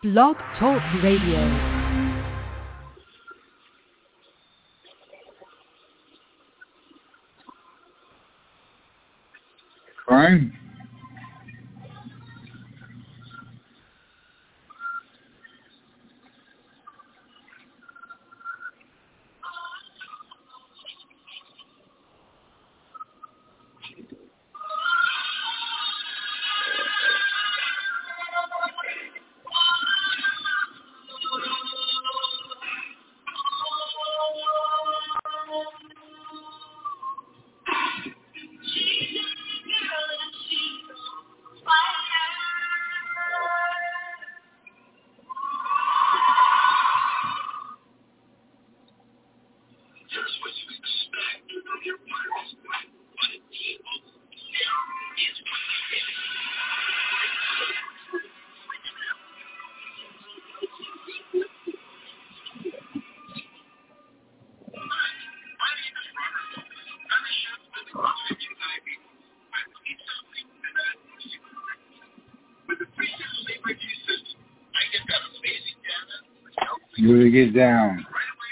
Blog Talk Radio. Crime? Really get down.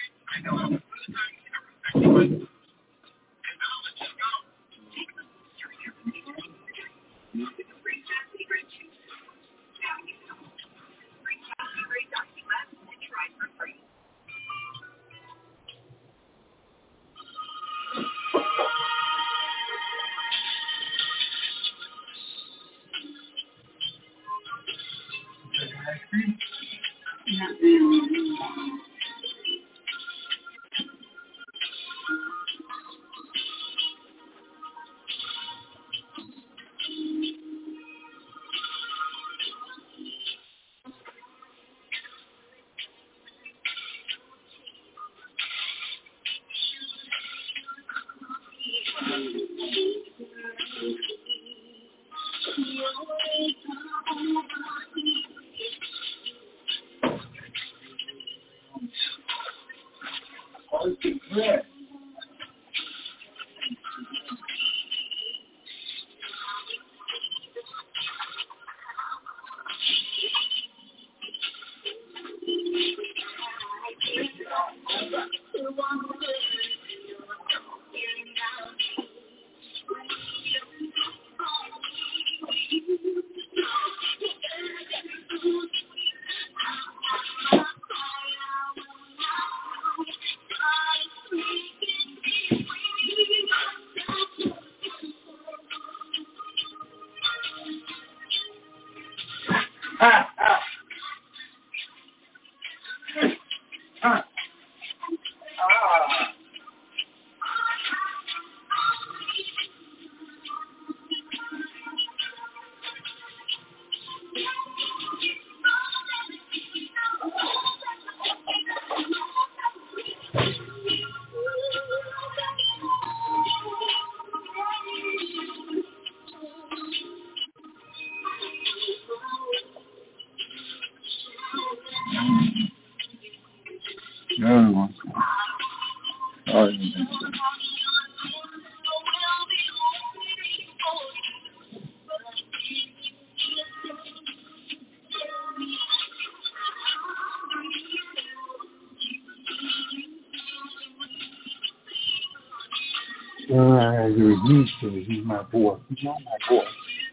He's my boy. He's not my boy.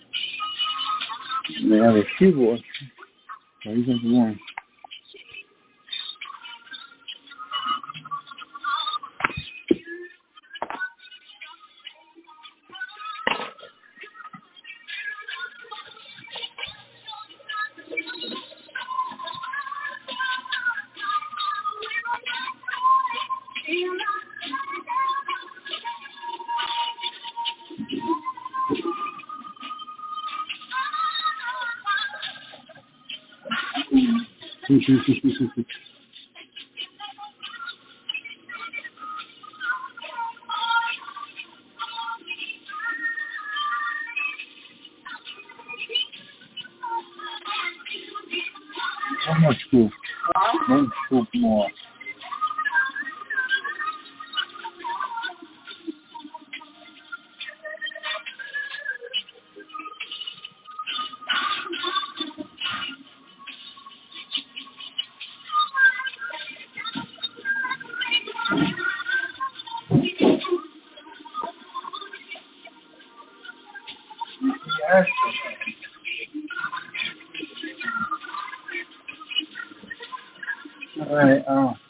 They have a few boys. So he's just one. How much scoop? One scoop more. Ouais,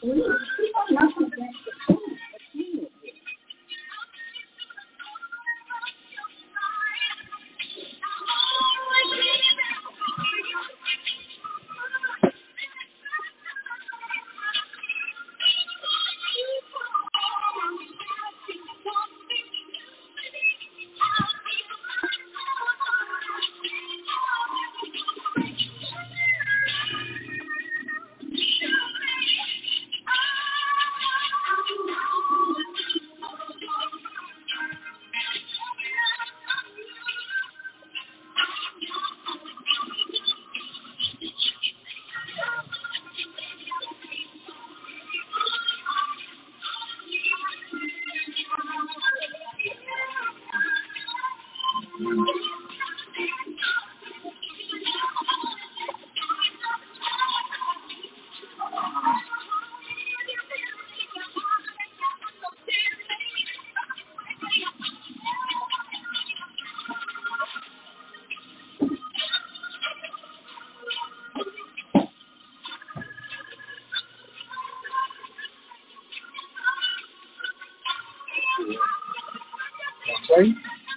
Sorry?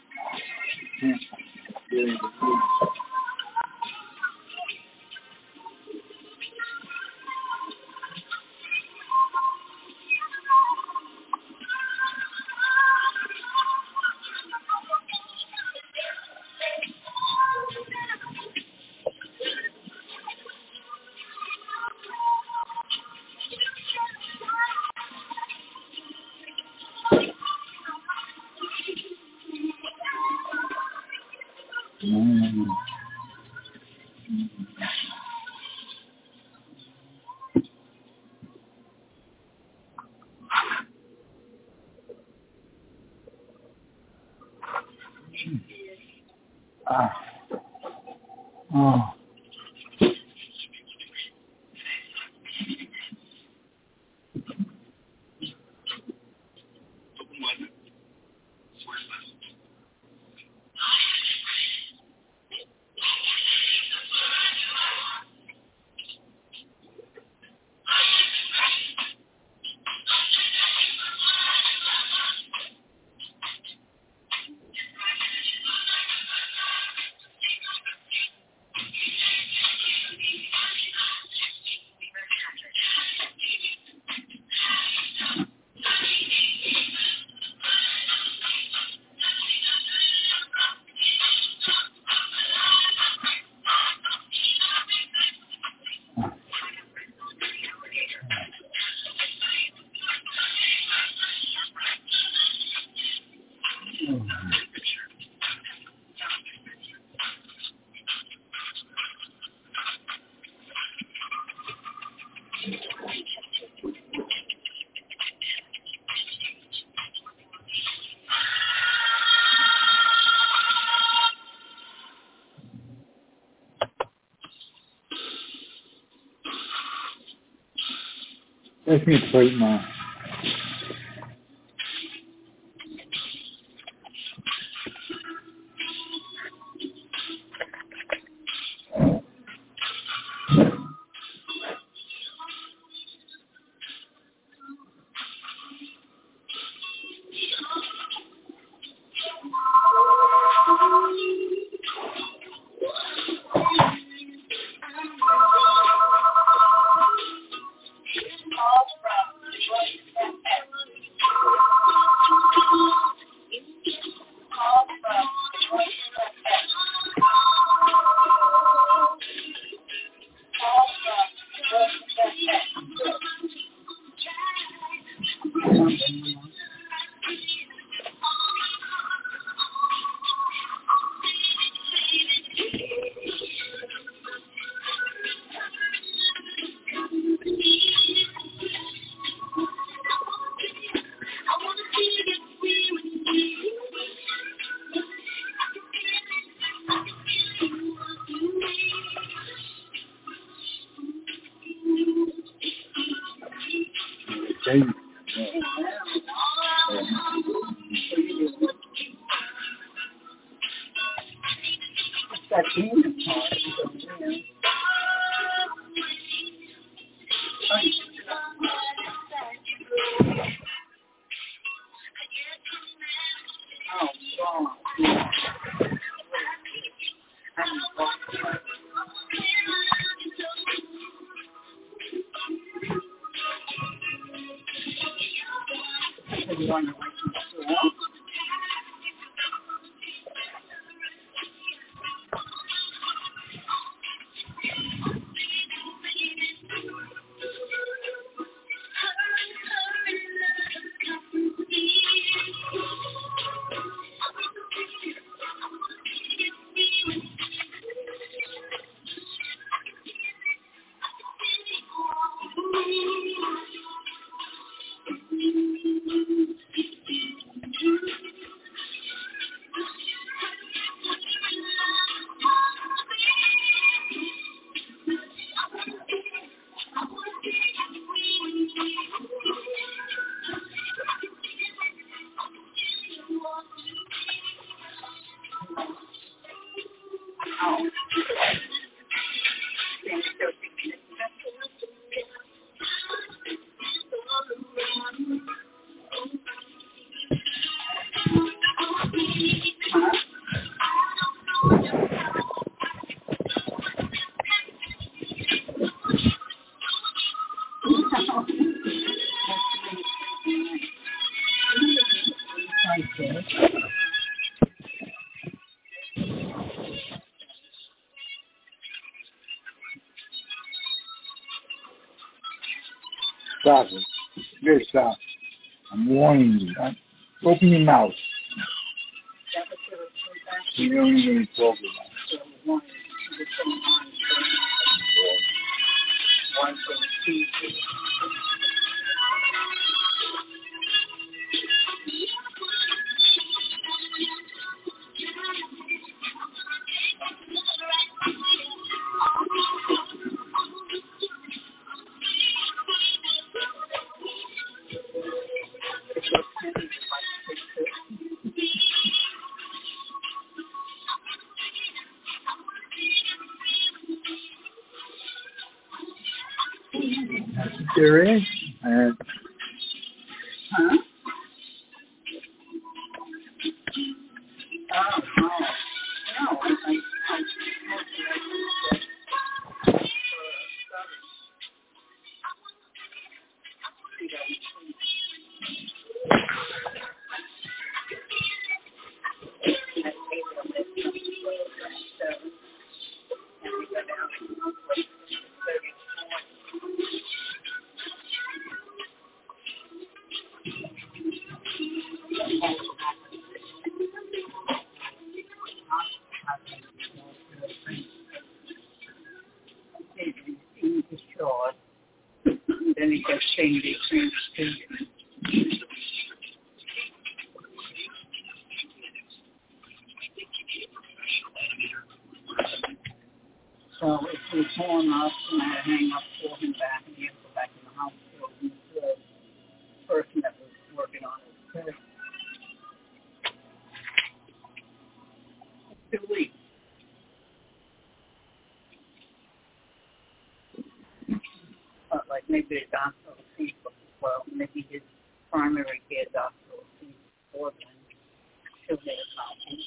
Let me break now. Okay. That game is hard. Stop it. Good stop. I'm warning you. Open your mouth. You don't even talk about there is. Huh? Then he kept saying the experience too. So it was torn up, and I had to hang up, pull him back, and he had to go back in the hospital. And the person that was working on it said, 2 weeks. But like maybe the doctor will see, well, maybe his primary care doctor will see before then. She'll get a copy.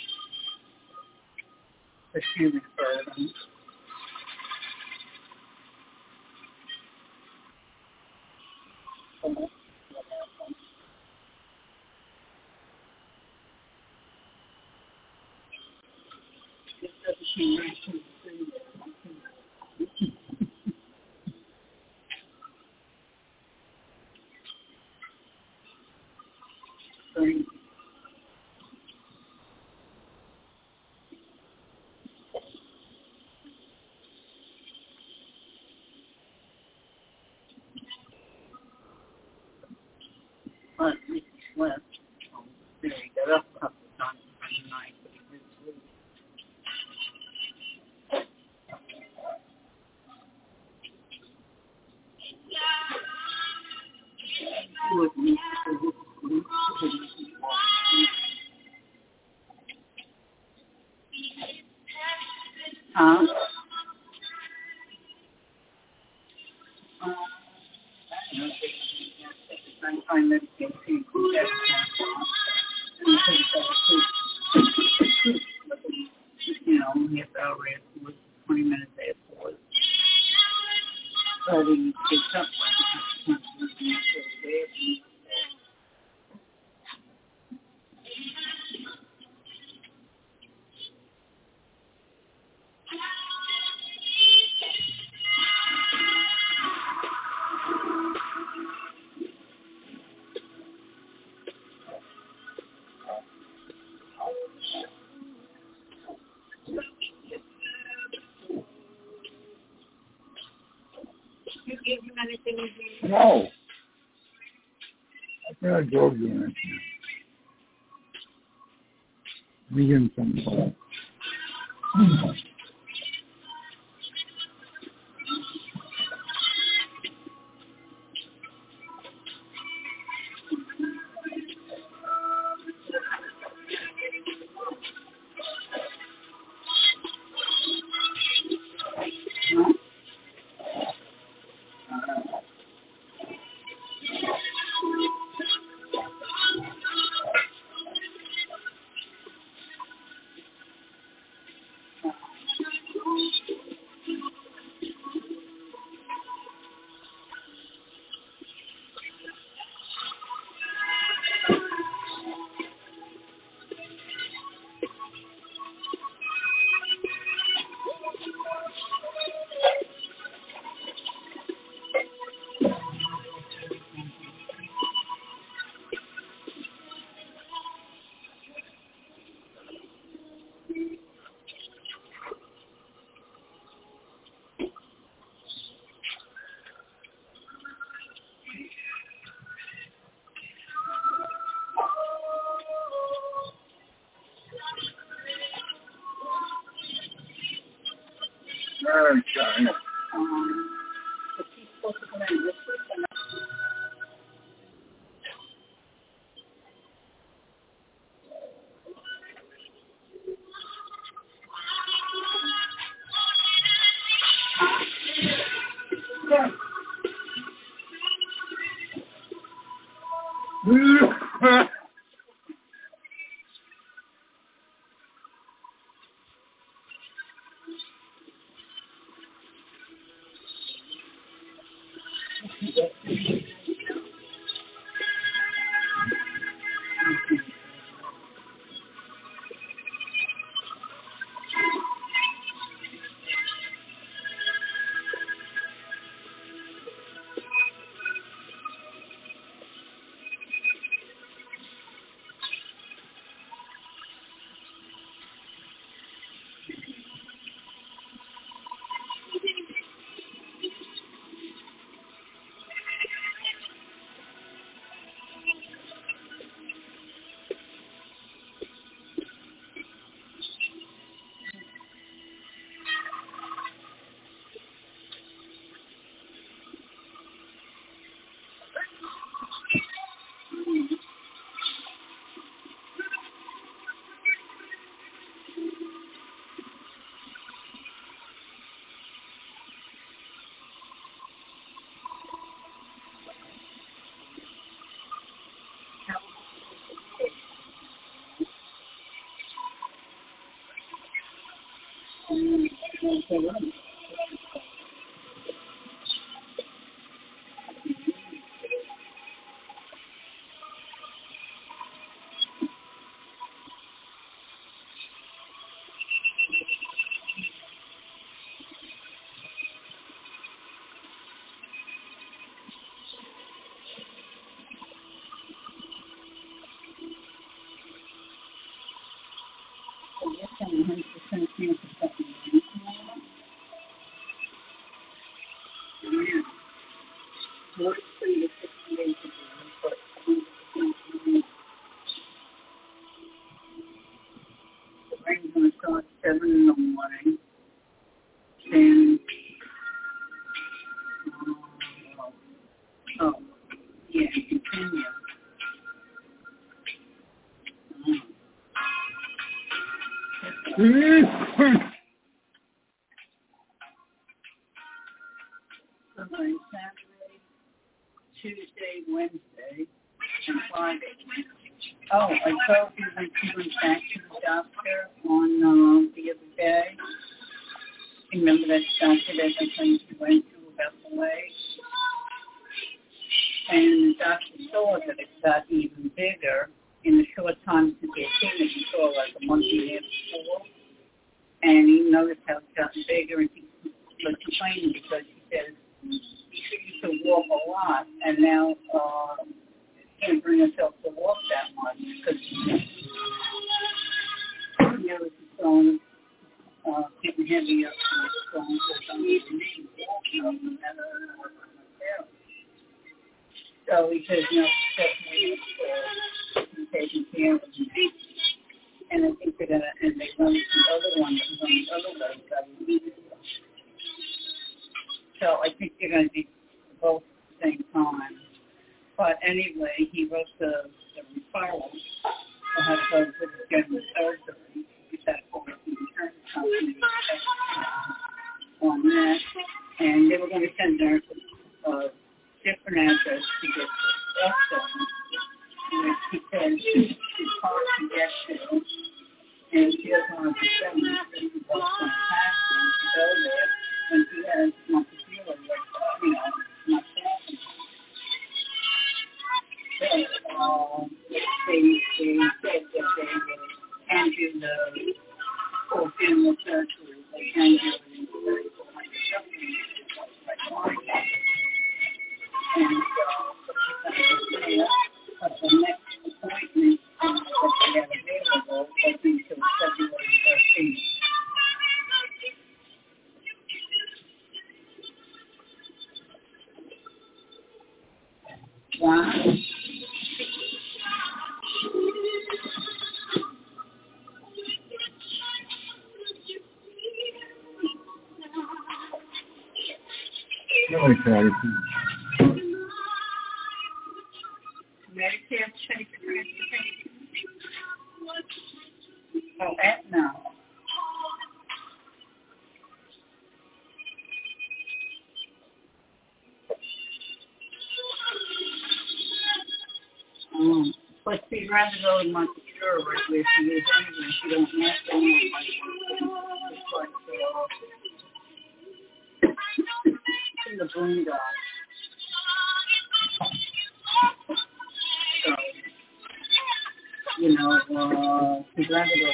The human burden. But he slept. He got up a couple of times in the night, but he didn't sleep. Huh? Time medication, you know, only a hour afterwards, 20 minutes afterwards. But he gets up like You gave him anything to do? No. I think I drove you in. Medium some. China. Is he supposed to come in this week or not? Rain's going to start 7 in the morning. Then, continue. Sunday, Saturday, Tuesday, Wednesday, and Friday. Oh, I told you that she went back to the doctor on the other day. Remember that doctor that I think she went to about the leg? And the doctor saw that it got even bigger in the short time since they seen it. He saw like a month and a half before. And he noticed how it's gotten bigger, and he was complaining because he says he used to walk a lot, and now can't bring herself to walk that much because it's going, getting heavier, and it's going to walking. So he says, no, definitely taking care of him. And I think they're going to, and they run the other one that was on the other website. So I think they're going to be both at the same time. But anyway, he wrote the referral for how to go to the general surgery. Get that for the insurance company on that. And they were going to send her a different address to get the stuff done. Which he said it's hard to get to. And she doesn't want to be sent to the Boston Passion to go there when he has not to feel like, not happening. But they said that they would hand you the full general surgery. They hand you the but the next appointment that they have available will be until February 13th. Wow. Really excited. Medicare check transportation. Oh, Aetna. But she'd rather go to Montecure where she is anyway. She don't have to go in the boondocks. So, she'd rather go to Montecure.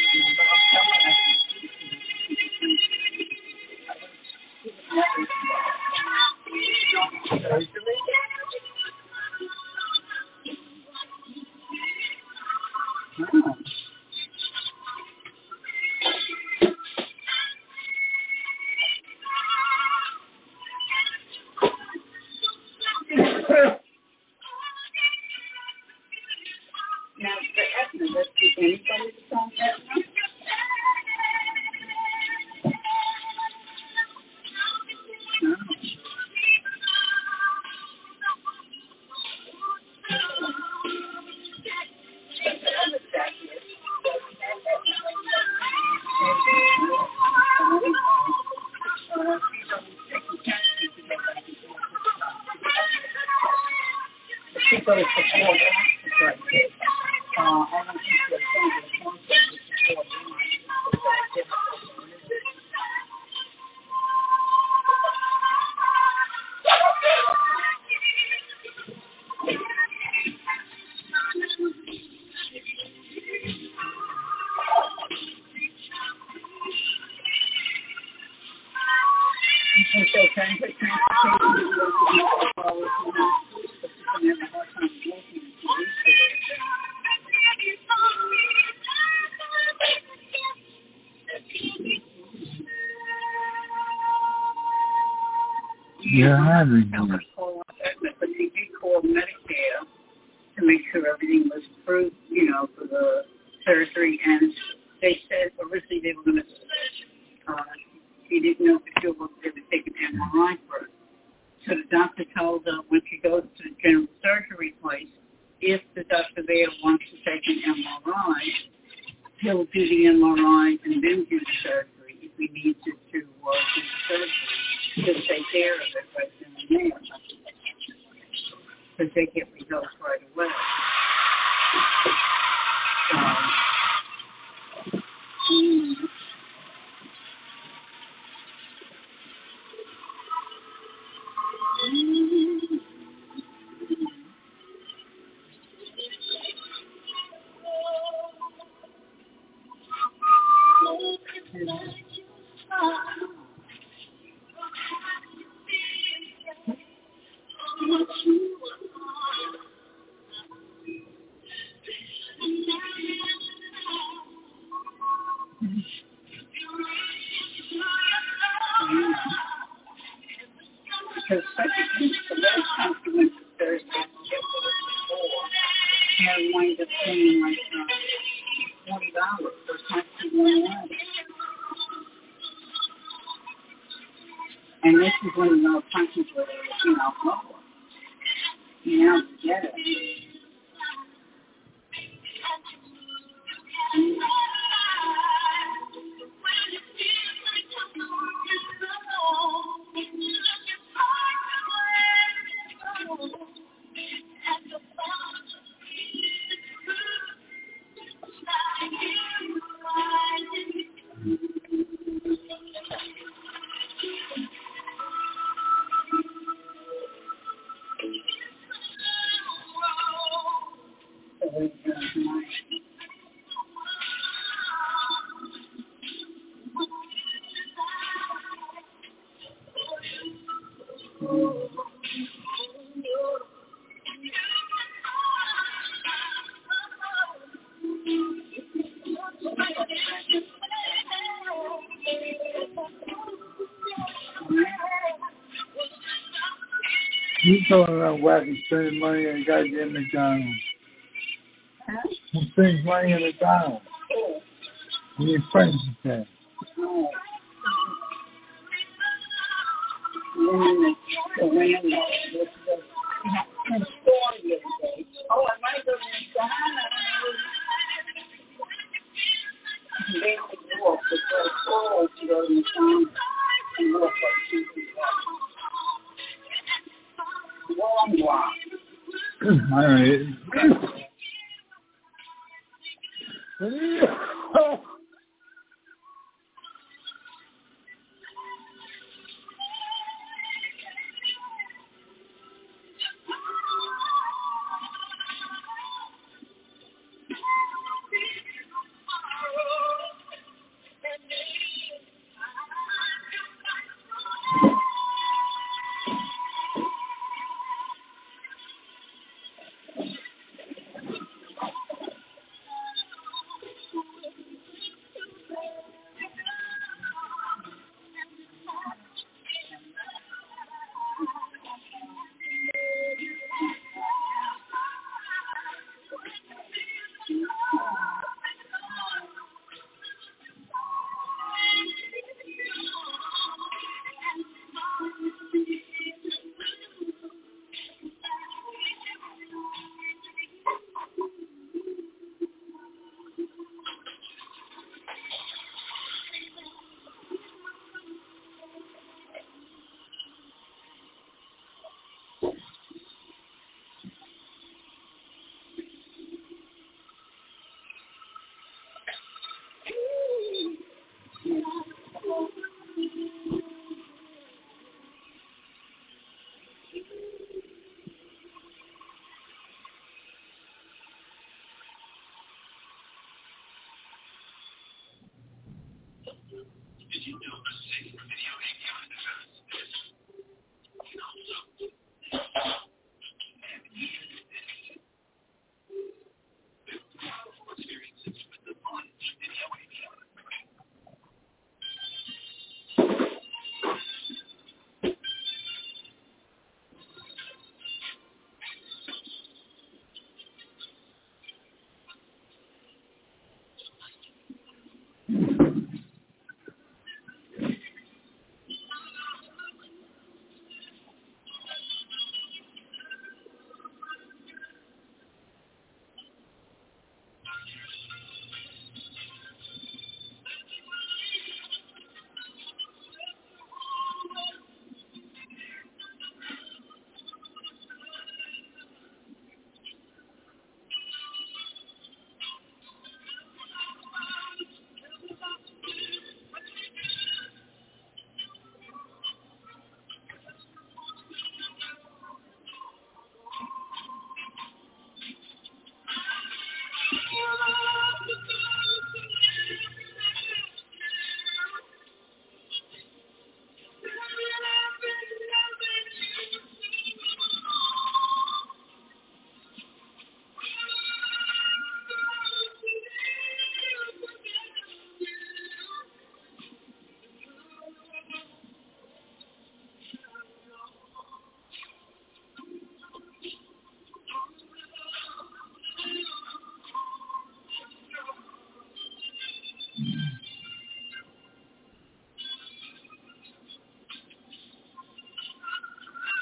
Now, the Aetna, let's see anybody that's on Aetna. People is support right there. I don't think there's any support. Yeah, but they did call Medicare to make sure everything was approved, for the surgery. And they said originally they were going to, he didn't know for sure whether they would take an MRI first. So the doctor told her when she goes to the general surgery place, if the doctor there wants to take an MRI, he'll do the MRI and then do the surgery if he needs it to do the surgery. He'll take care of it right then and there. Because they get results right away. Because the last time she went to Thursday I wind up paying like $40 for taxi one way. And this is one of those countries where they're, lower. You get it. You talking about wacky spending money at goddamn McDonald's. Huh? Who spends money at McDonald's? Oh. Your friends said. Oh. The landlord was in the store the other day. Oh, I might go to McDonald's. They only walk because all to go to McDonald's and walk like 2 feet. Long walk. All right.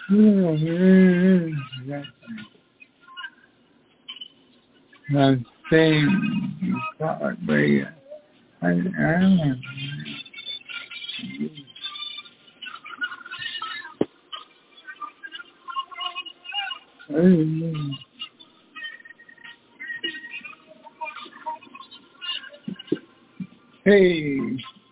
I'm saying, I am. Hey.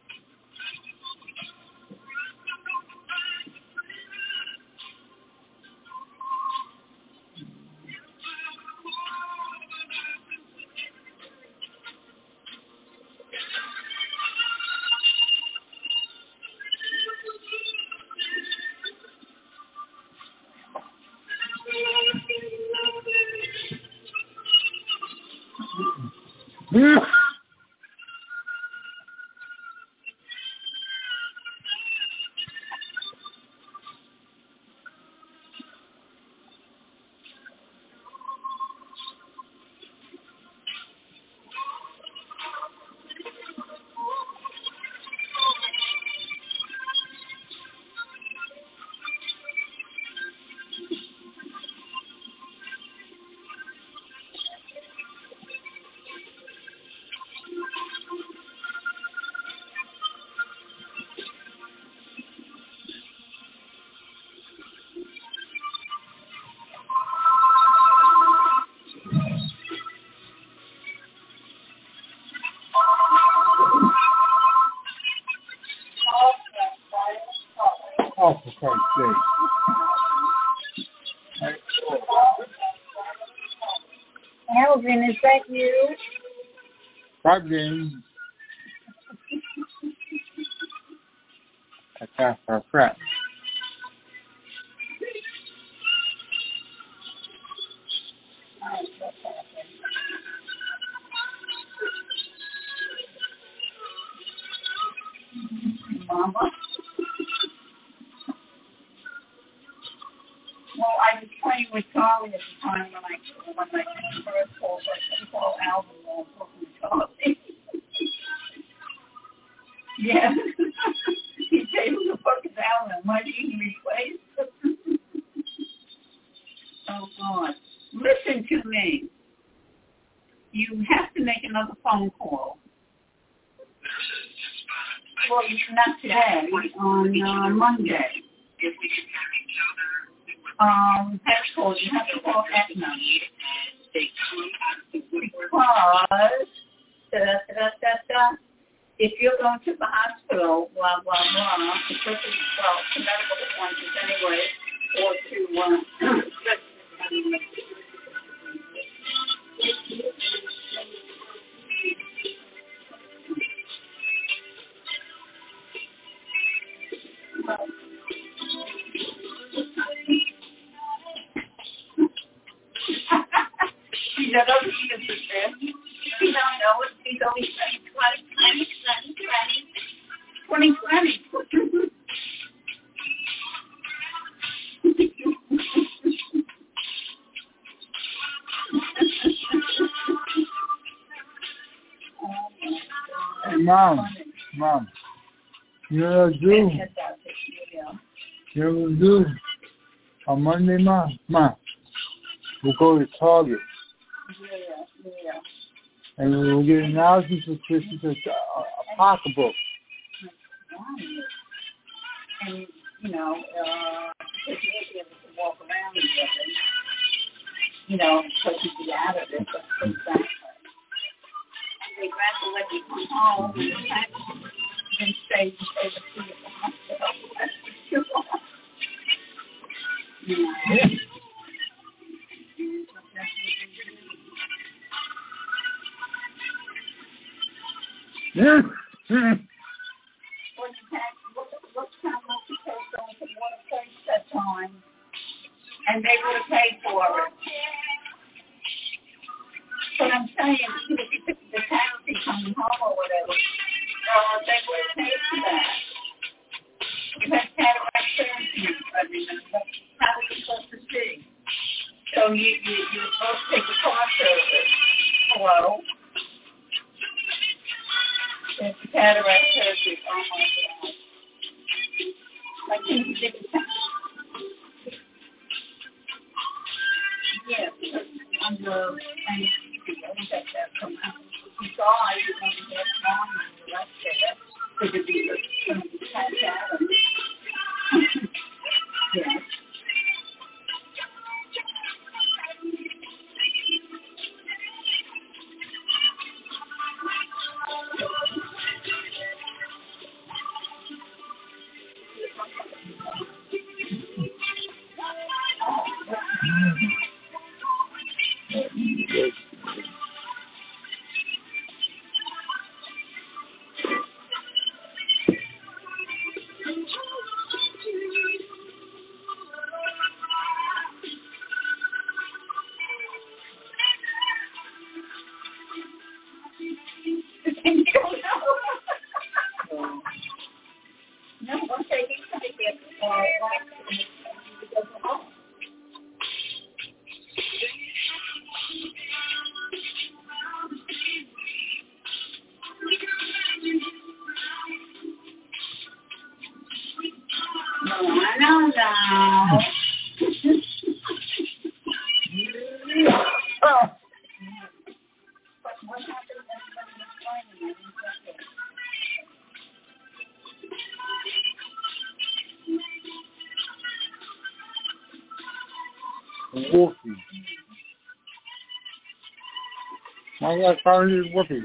Oh, for Christ's sake. Alvin, is that you? Probably. I got for a crap. Mama? Well, I was playing with Charlie at the time when I first called, so I couldn't call Alvin while I was talking to Charlie. Yeah. He said, who the fuck is Alvin? Am I being replaced? Oh, God. Listen to me. You have to make another phone call. Well, not today, on Monday. That's called, you have to call that number. Because, if you're going to the hospital, blah, blah, blah, because to medical appointments anyway, or to, he doesn't even prepare. You don't know it. He's only saying 2020. Hey, Mom. You know what to do? You know what to do? On Monday, Mom, we'll go to Target. Yeah. And we'll get an analysis for Christmas, a pocketbook. And, you know, because you won't be able to walk around with it, you know, because you'd be out of it, but exactly. And they'd rather let you come home and stay with you at the hospital. That's for sure. Yeah. Yeah. What time was you pay going to one place that time? And they would have paid for it. But I'm saying, if you took the taxi coming home or whatever, they would have paid for that. You had cataract surgery, how were you supposed to see? So you're supposed to take a car service. Hello? There's cataract surgery. Oh, my God. I think you didn't and that come out. You saw I didn't want to get long on the left there. Because it'd be some catch out. Yeah. No, once I get Whoopie. My God, probably whoopie.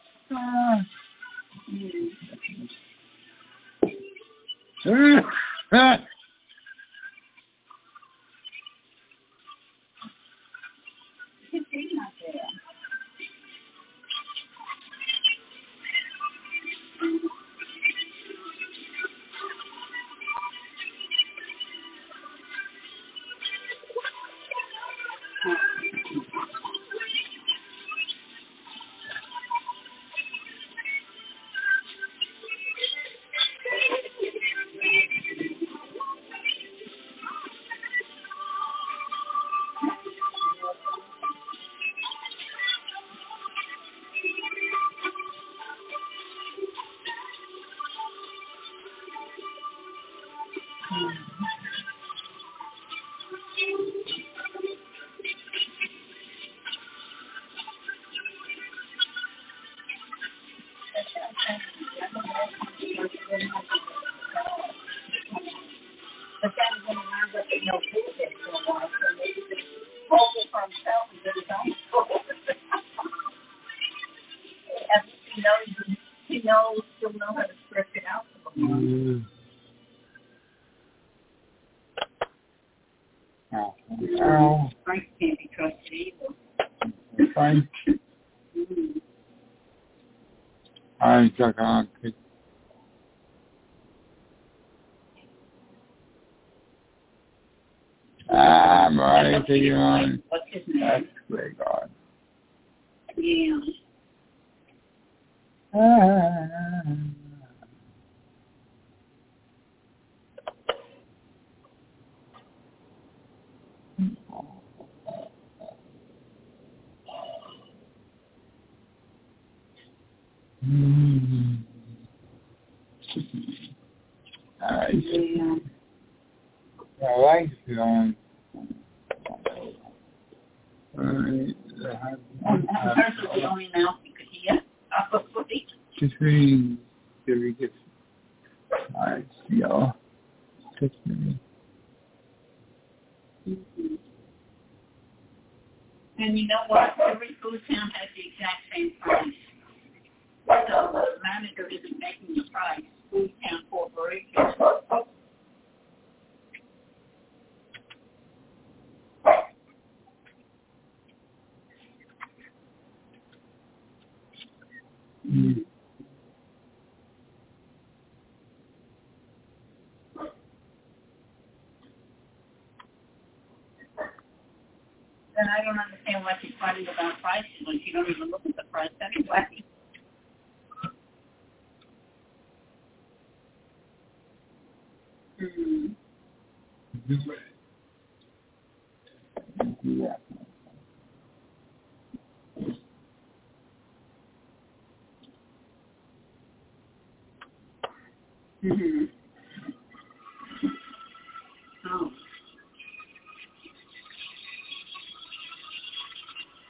But then when he learns that they know food for a while, so maybe just hold it for himself and get his own food. At least he'll know how to script it out for him. Oh. Frank can't be trusted either. Frank. I'm stuck on it. I'm ready to you on. What's his name? That's great, God. Yeah. All right. Yeah. I like it on. All right. Hers was the only mouth you could hear. Probably. Just reading. Did we get? All right, see y'all. Text me. Mm-hmm. And you know what? Every food town has the exact same price. So the manager isn't making the price. Food Town Corporation. Mm. Then I don't understand why she's fighting about prices when she don't even look at the price anyway. Mm. Yeah. Mm-hmm. Oh.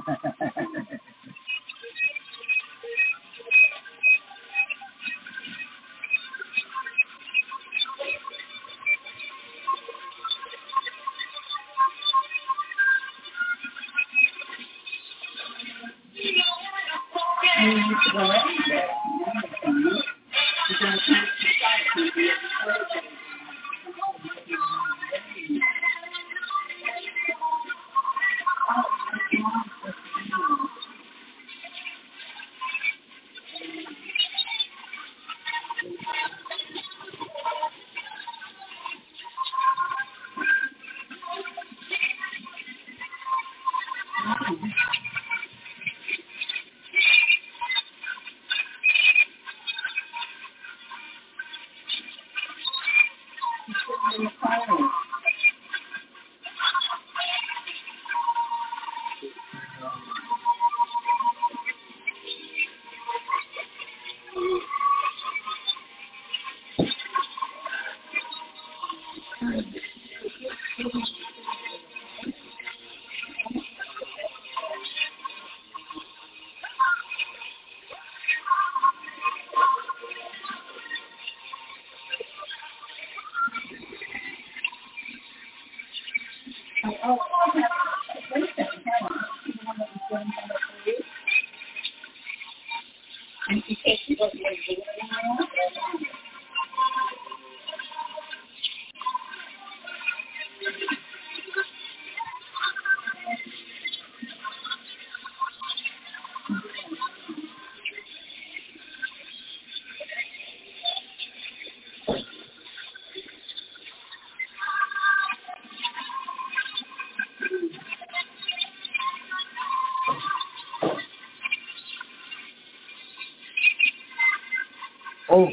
Oh.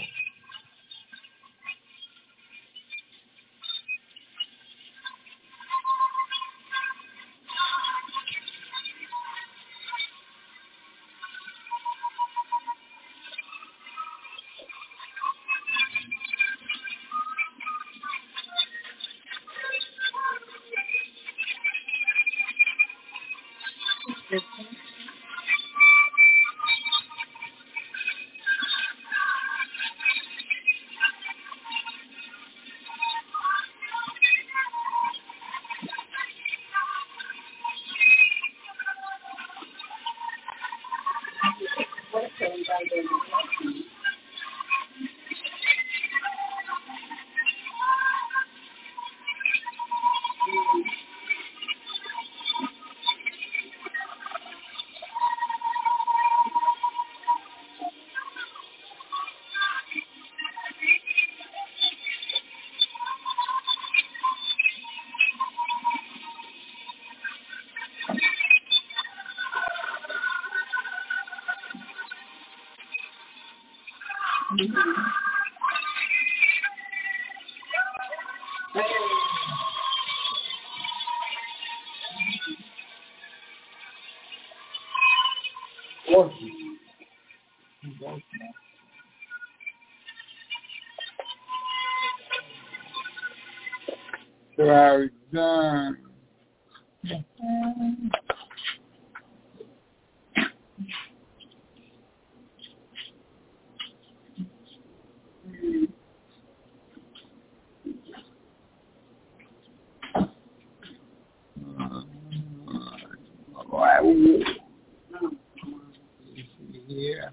So I was done. Yeah.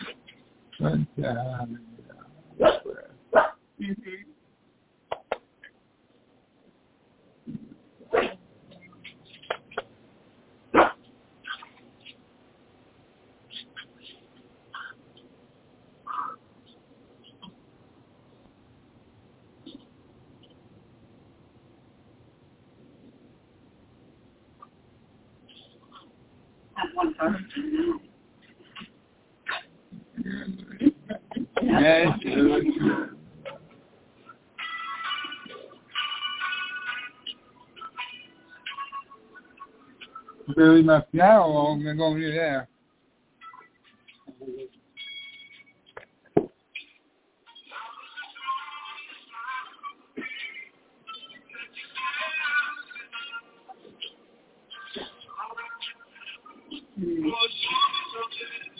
Have one first. Yes. Really my piano, I'm going to go over there.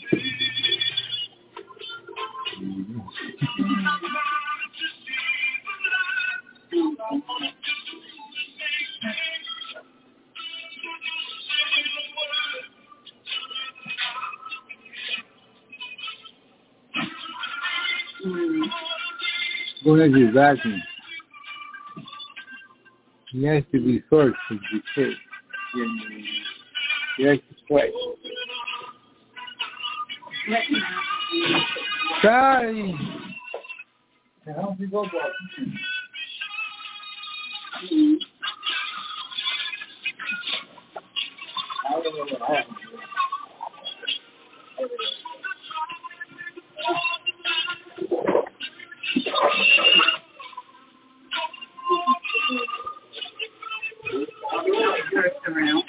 Go ahead and vacuum. He has to be first to be fit. He has to sweat. Sorry. How do you go about it? I don't know what happened. Around.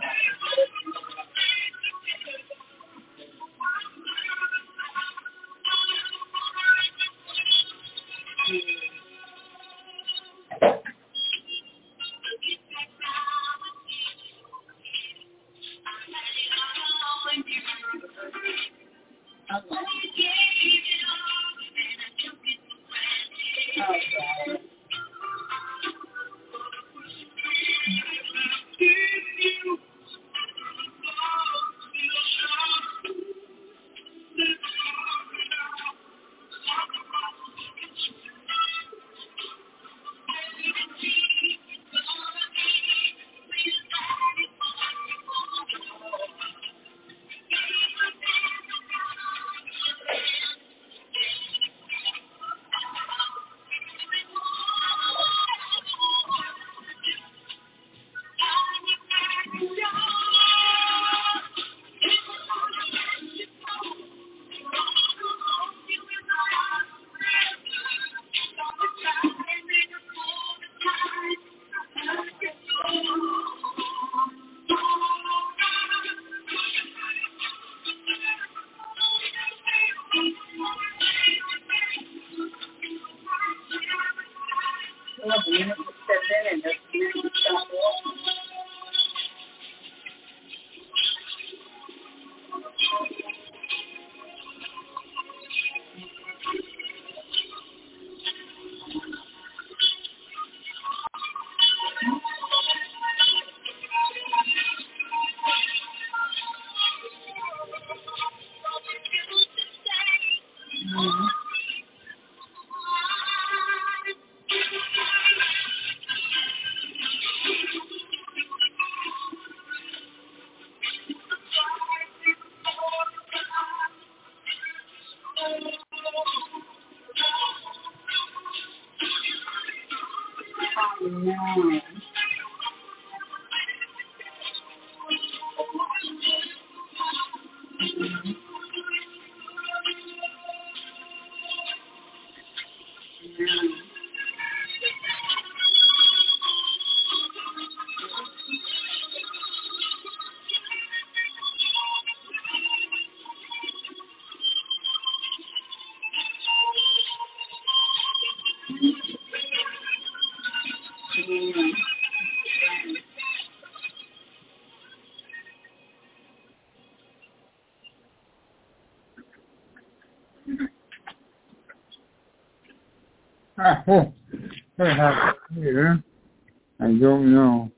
What happened here? I don't know.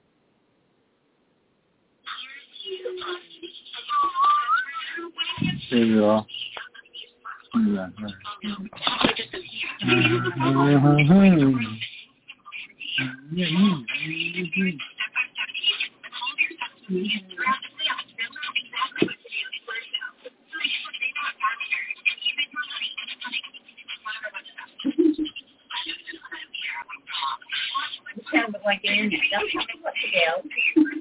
There you are. Yeah. Sounds like an internet. Don't tell me what to do.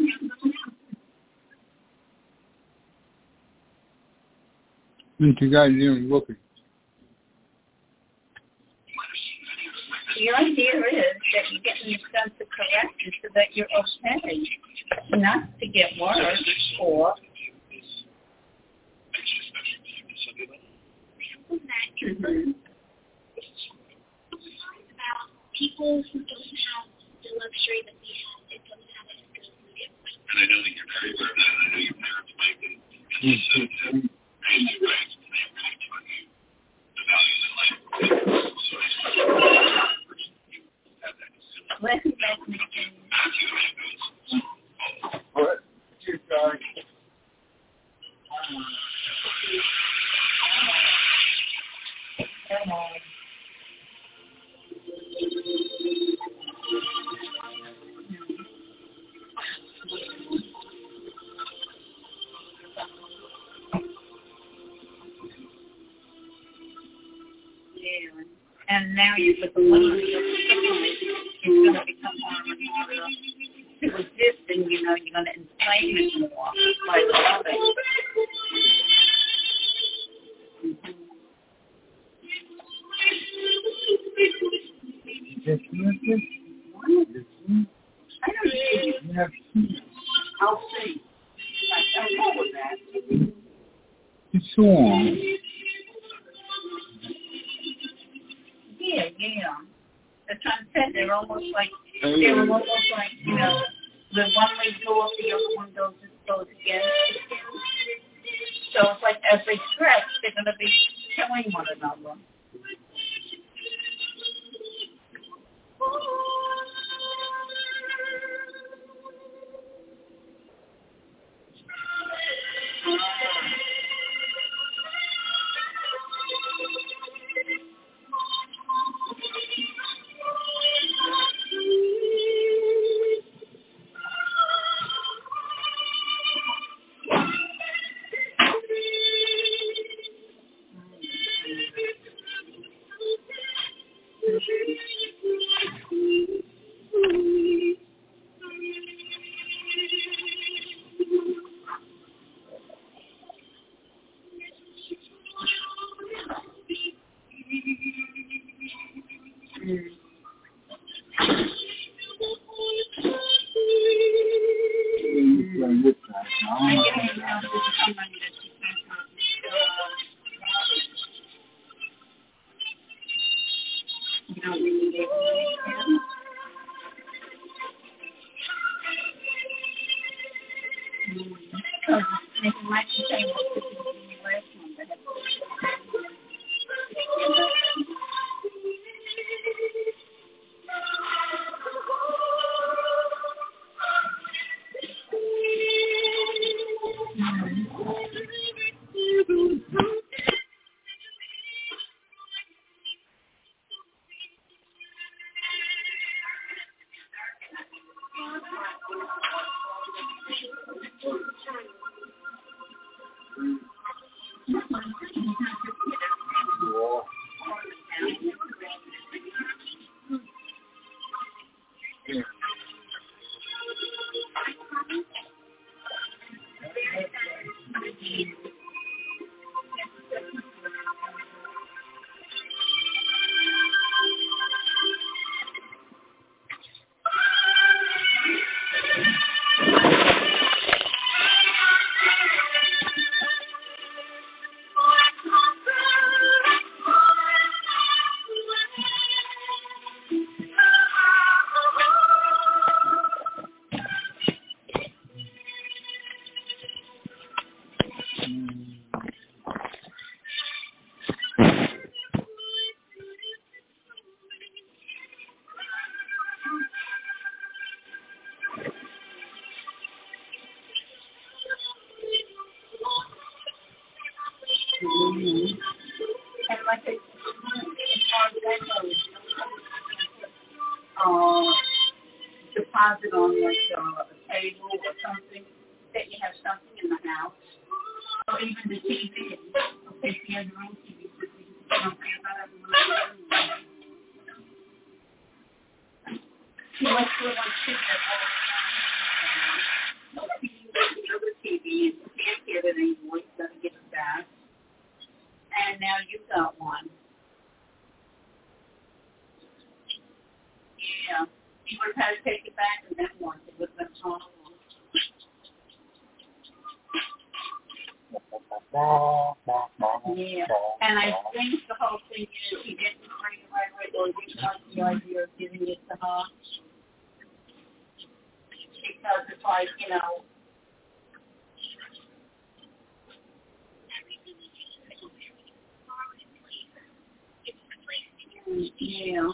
What you guys doing looking? The idea is that you get in a sense of correction so that you're okay, not to get worse or. Mm-hmm. People who don't have the luxury that we have, they don't have it as good as we do. And I know that you're very aware of that. I know your parents might be. Let's make me. What? You're sorry. Come on. Yeah. And now you put the one on the other side, it's going to become harder and harder to resist, and you're going to inflame it more by the other. Yes, yes. I don't see. You have two. I'll see. I'm cool with that. It's so on. Yeah. That's what I'm saying. They're almost like, the one leaf go up, the other one goes again. So it's like as they stretch, they're going to be killing one another. And like a deposit on like a table or something, that you have something in the house, or even the TV. Okay, if you have your own TV, something about it. She wants to sit there all the time. The other TV, you can't get it anymore. You got to get it back. And now you've got one. Yeah. You would have had to take it back and then once it would have been horrible. Yeah. And I think the whole thing is he didn't bring it right away, or he got the idea of giving it to her. Because it's like, Yeah.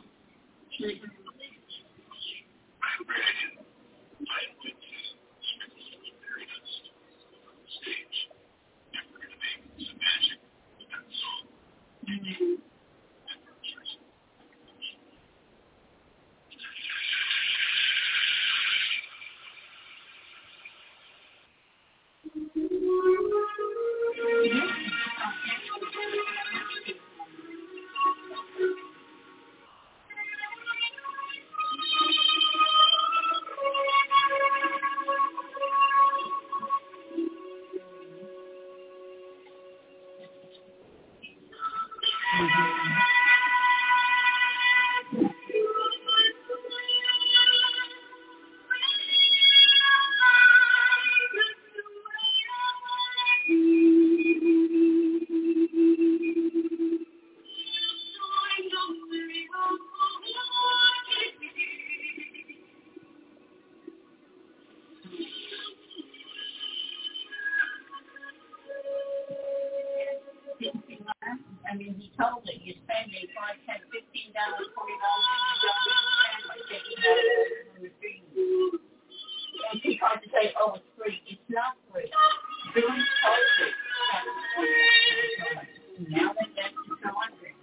I mean, he told it, you're spending $5, $10, $15, $20, you don't spend like $50 and he tried to say, oh, it's free. It's not free. Billy told it. Now that that's laundry.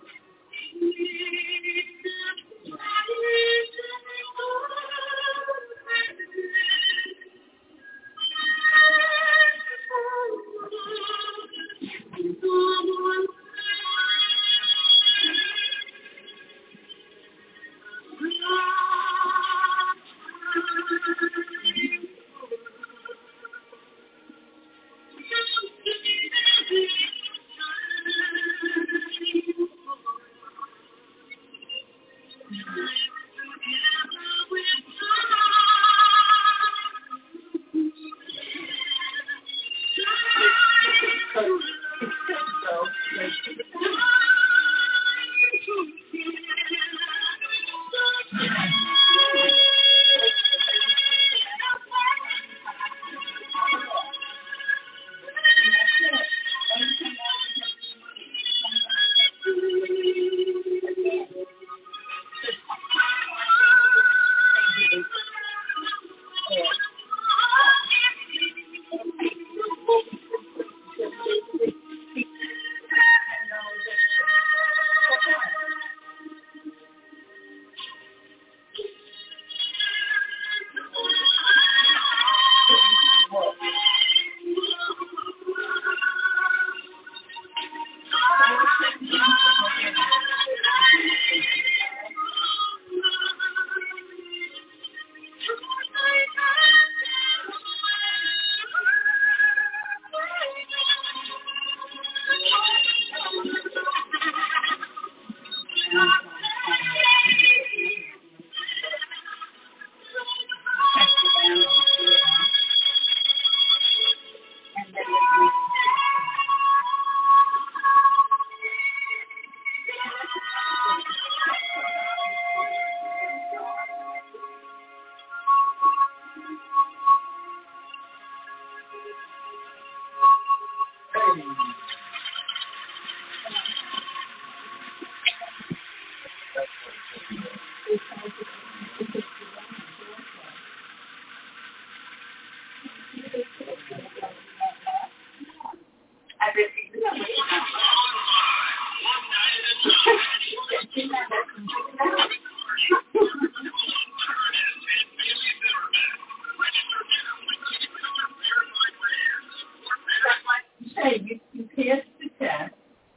You pass the test,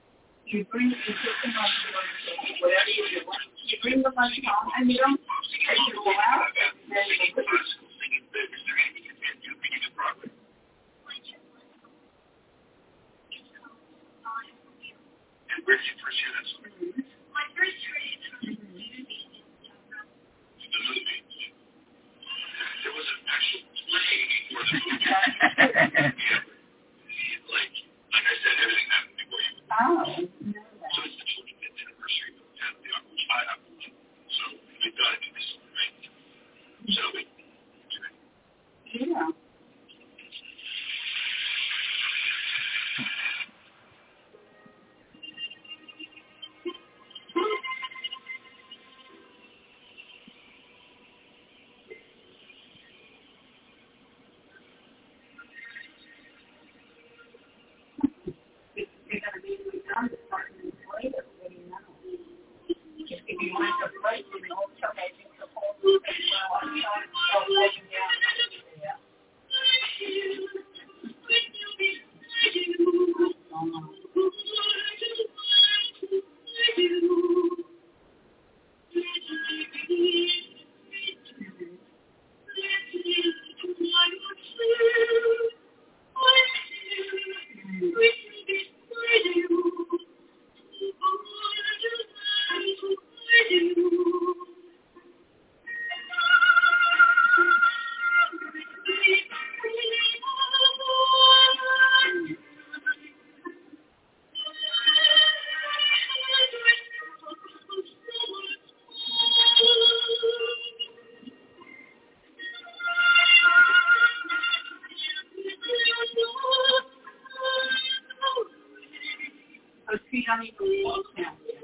you bring the system on the whatever you do, you bring the money home, and you don't take it all out, then you put it. My first trade was there was an actual play for the like I said, everything happened before you. Oh. So it's the 25th anniversary of the family, which I have. So we got to do this right. So we do it. Yeah. Because she don't even walk down there.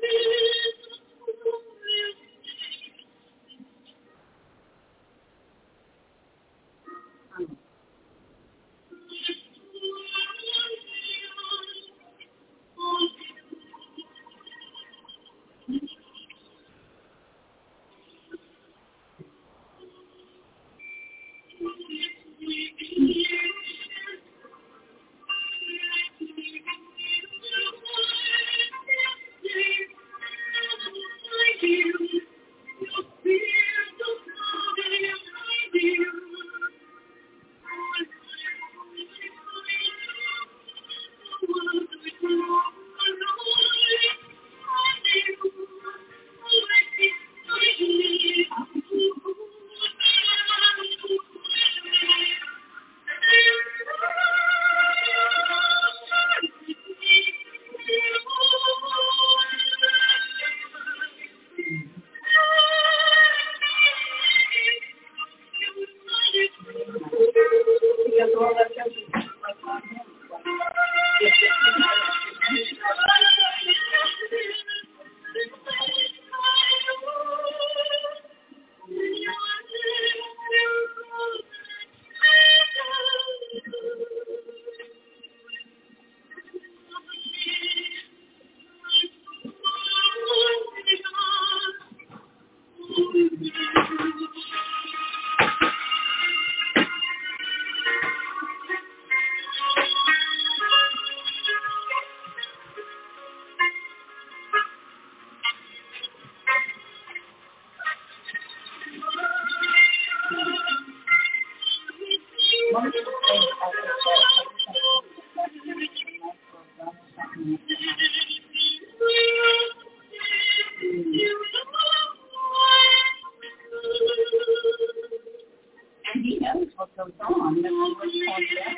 And he knows what goes on. That's what's pointed out.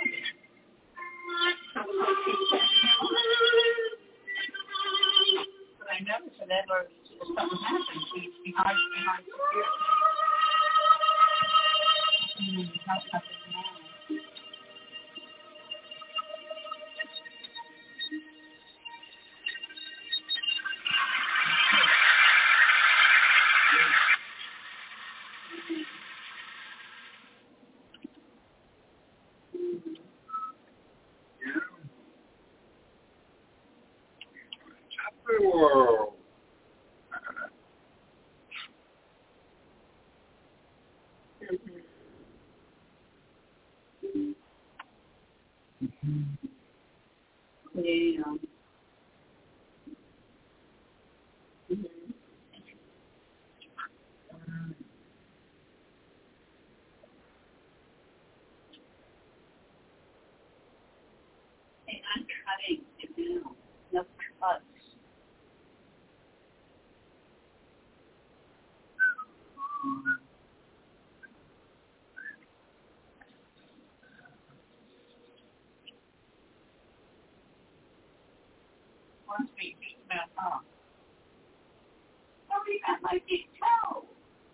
But I notice whenever something happens, he's behind security. How tough is now? Whoa. Yeah. Hey, I'm cutting it now. No cuts. Once we beat that up. Sorry, I like it too.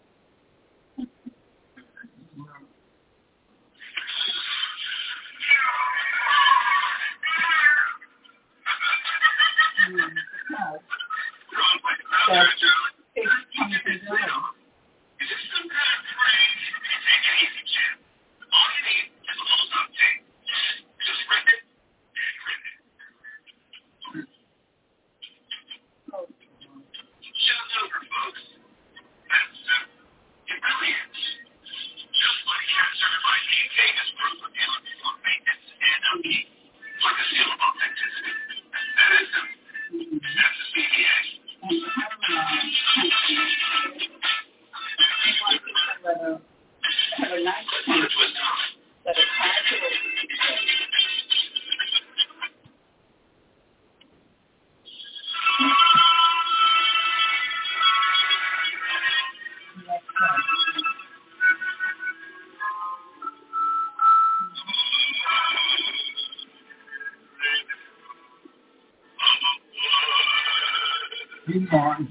Keep on.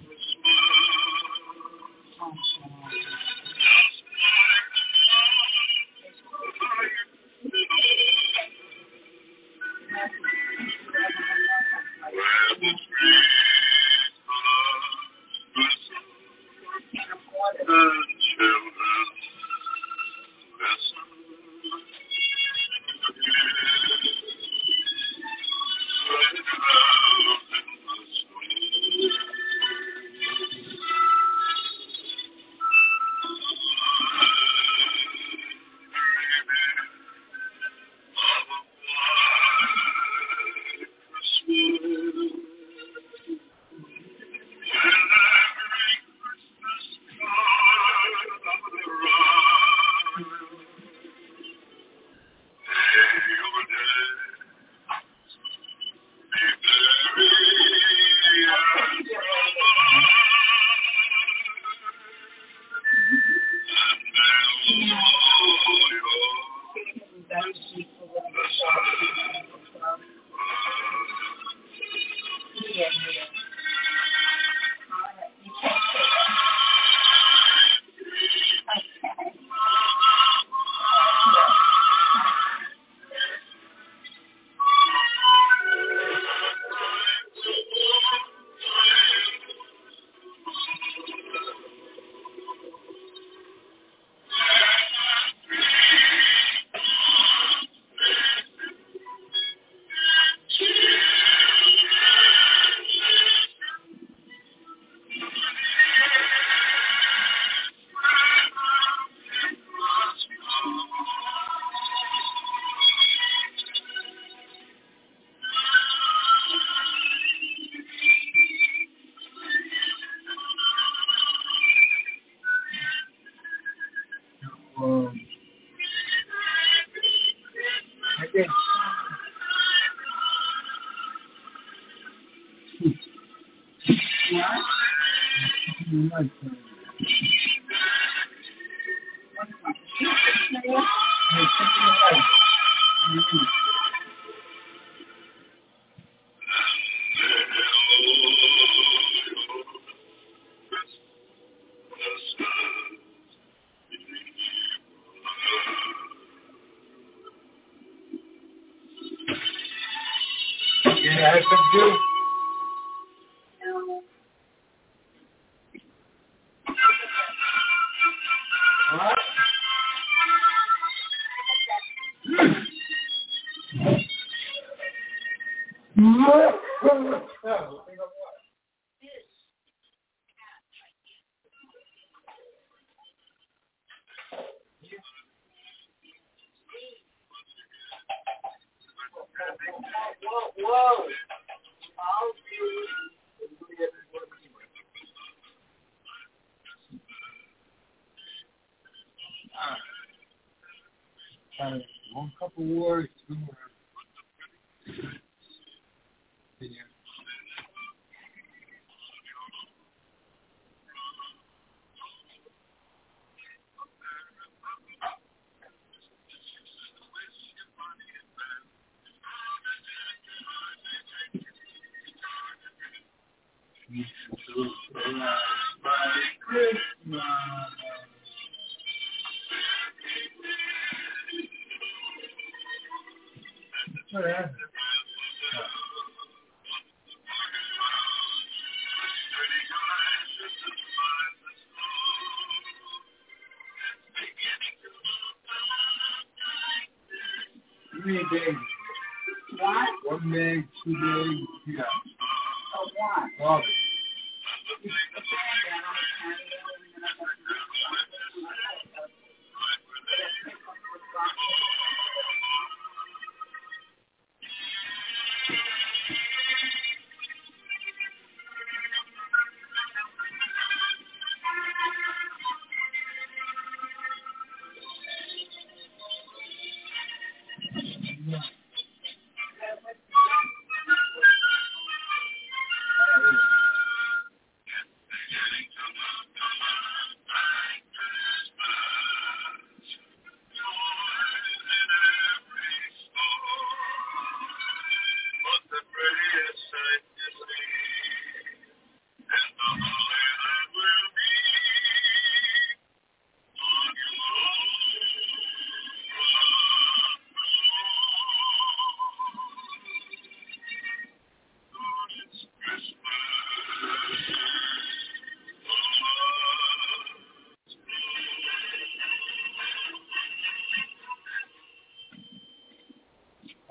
One couple words. Days. What? 1 day, 2 days, yeah. Oh, what? Well,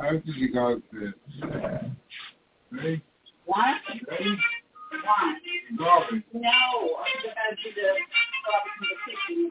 That's what you got there. Ready? What? Ready? What? Garbage. No, I'm about to do the garbage in the kitchen.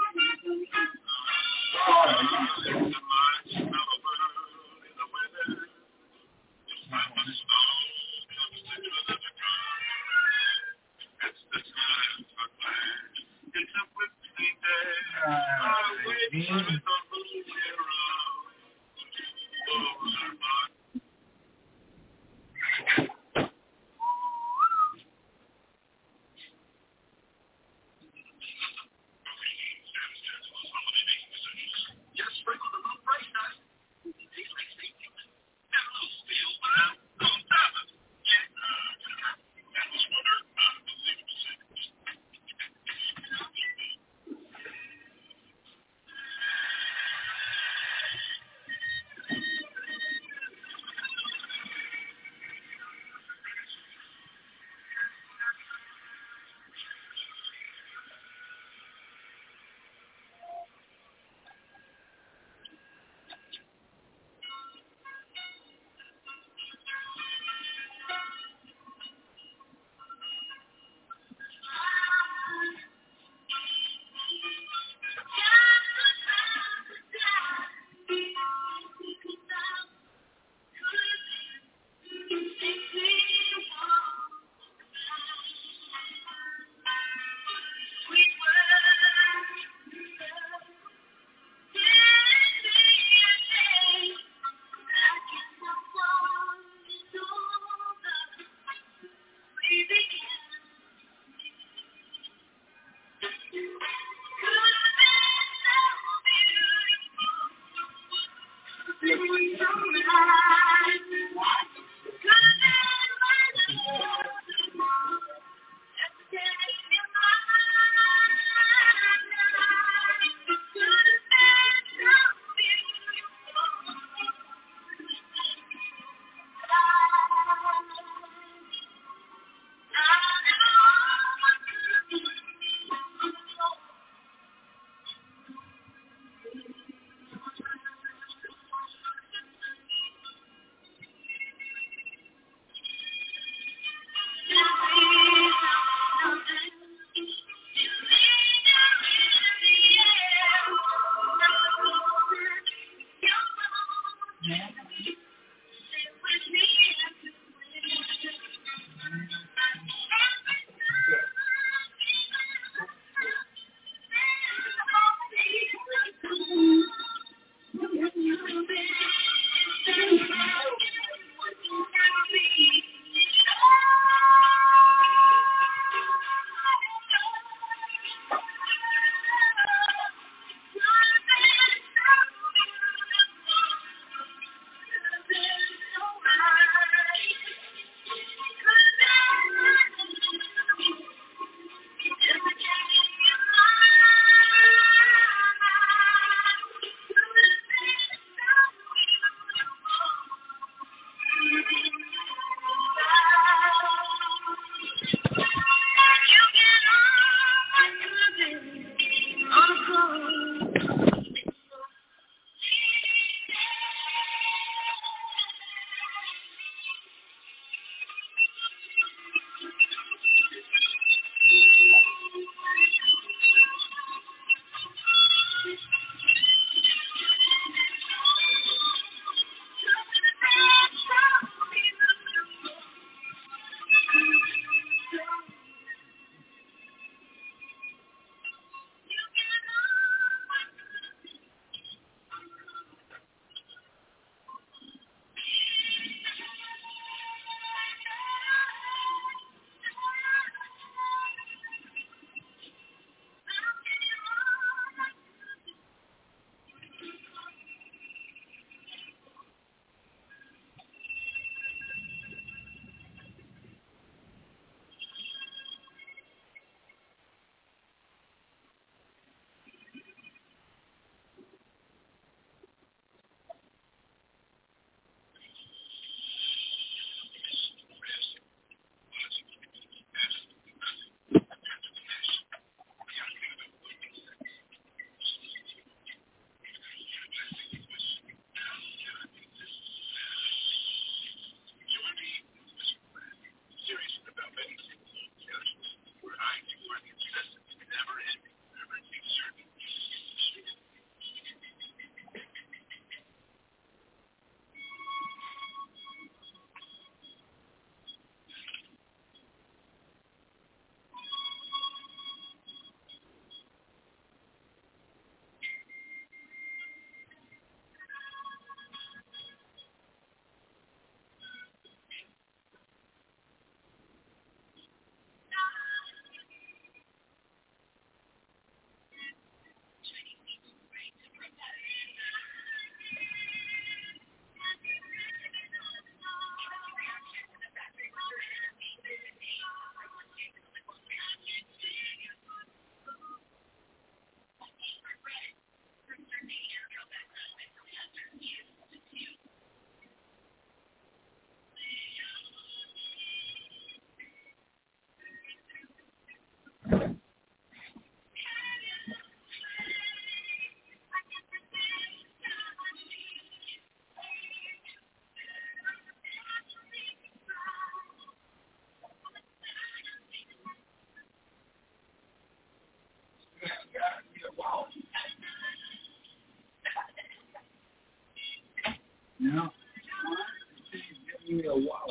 Yeah. Give me a wallet.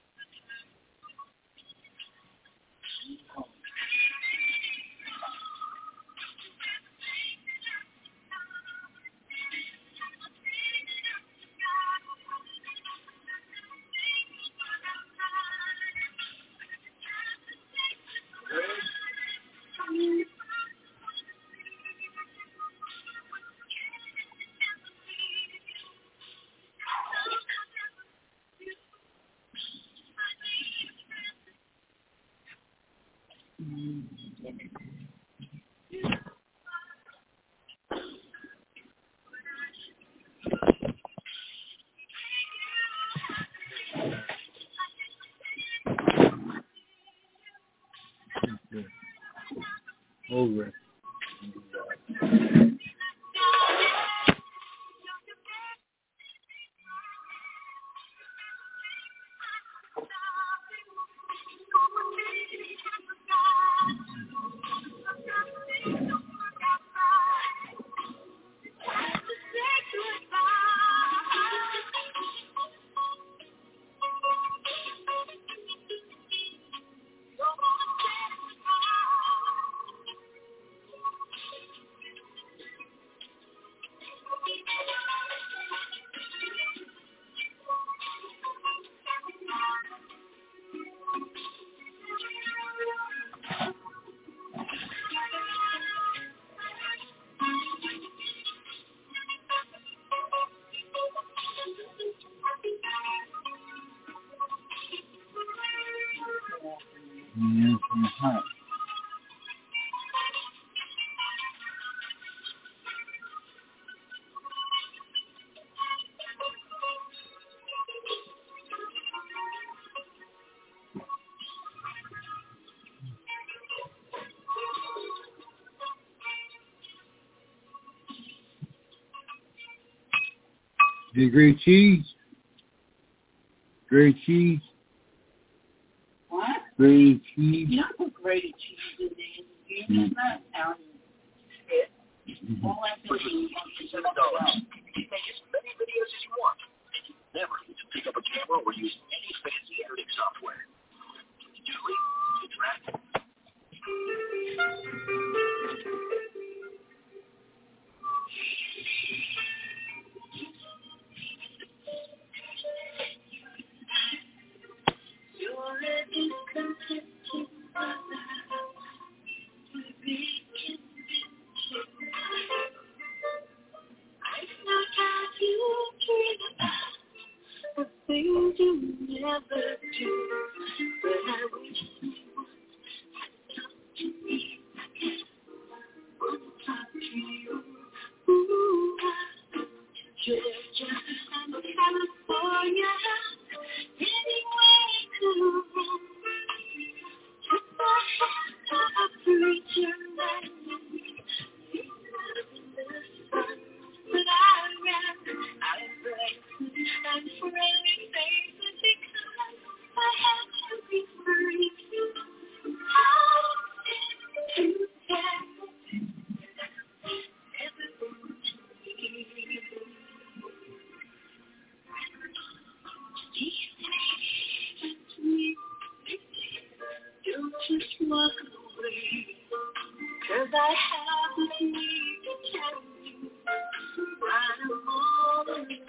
Over. Uh-huh. The grilled cheese? Grilled cheese? What? Grilled cheese? You don't put grated cheese in there. It's not out it. All I think is $7. You make as many videos as you want. Never need to pick up a camera or use any fancy editing software. Julie, interact. Things you never do, but I wish you would talk to me. I want to talk to you. Ooh, Georgia and California, anywhere to run. Just the heart of preacher man. He's not in the sun, but I ran, I break. I'm forever faithful because I have to be free. How did you get everything to me? Don't just walk away, 'cause I have this need to tell you I'm all alone.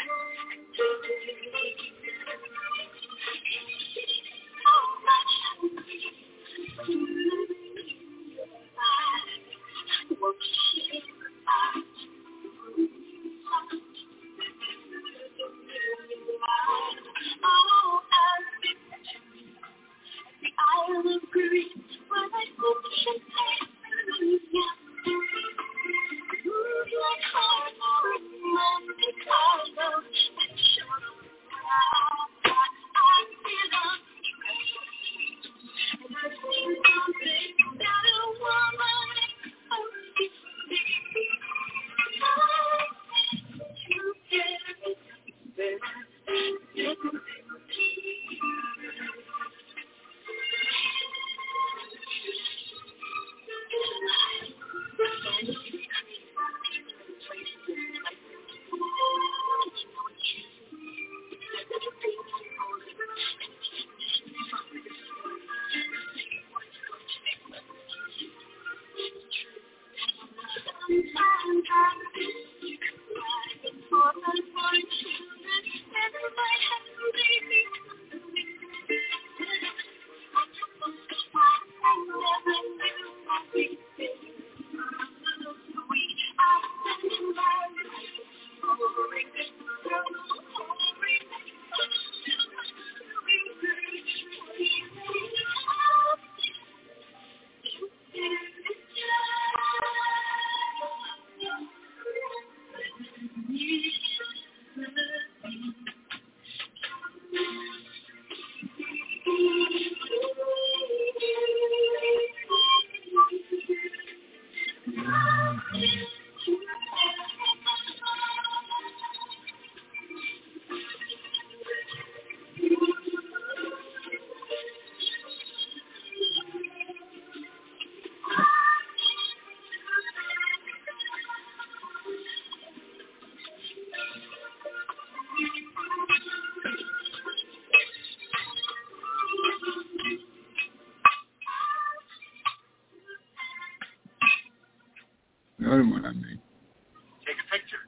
The other one I made. Take a picture.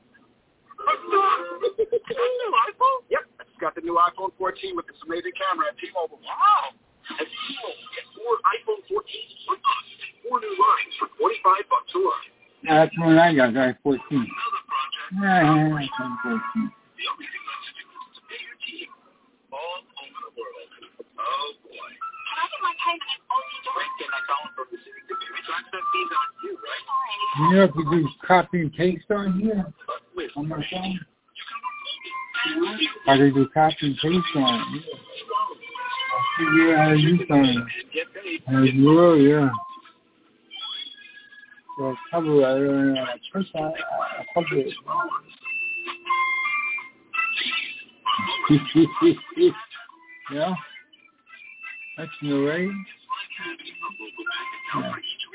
New iPhone? Yep, I just got the new iPhone 14 with this amazing camera at T-Mobile. Wow! At T-Mobile, get 4 iPhone 14s for us. 4 new lines for $25 a line. That's the one I got, I 14. Another project. Yeah, I got 14. The only thing left to do is to pay your team all over the world. Oh, boy. Can I get my payment in OT direct? Then I found from the city computer. So I spent these on you, right? You know if you do copy and paste on here, on my phone? I can do copy and paste on it. I'll figure out how to use it. As well, yeah. So cover it, first I cover it. Yeah? That's new, right? Yeah.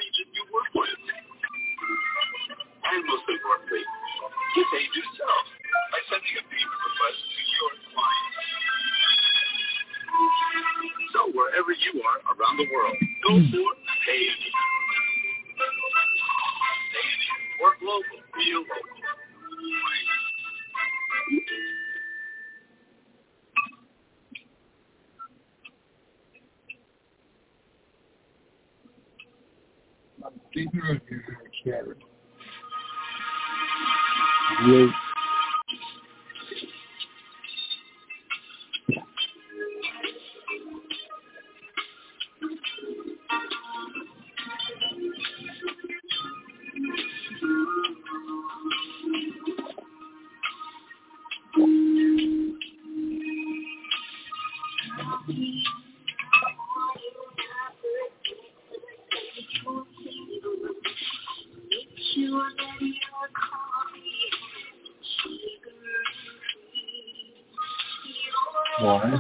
And most importantly, get paid yourself by sending a payment request to your client. So wherever you are around the world, go for paid. Work local, feel local. I'm thinking of you, Karen. Great. Why?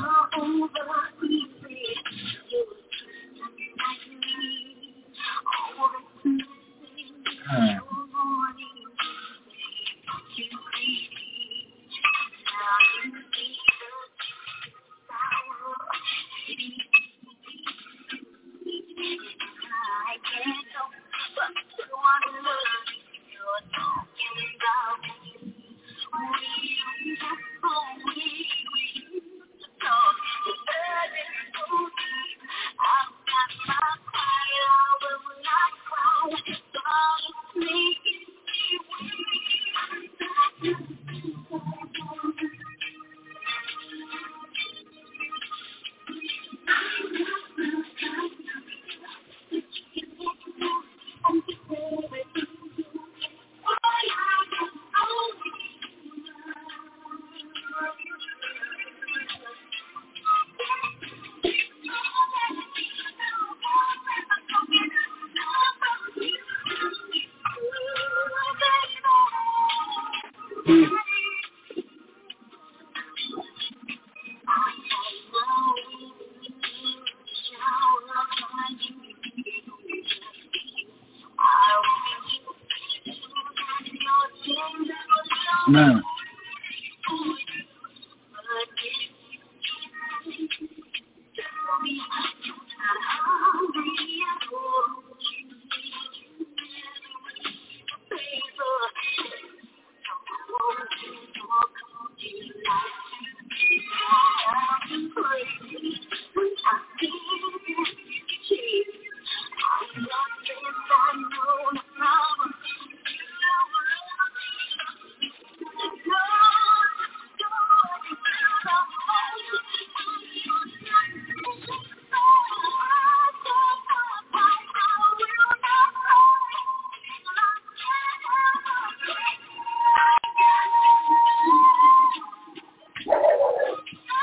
No.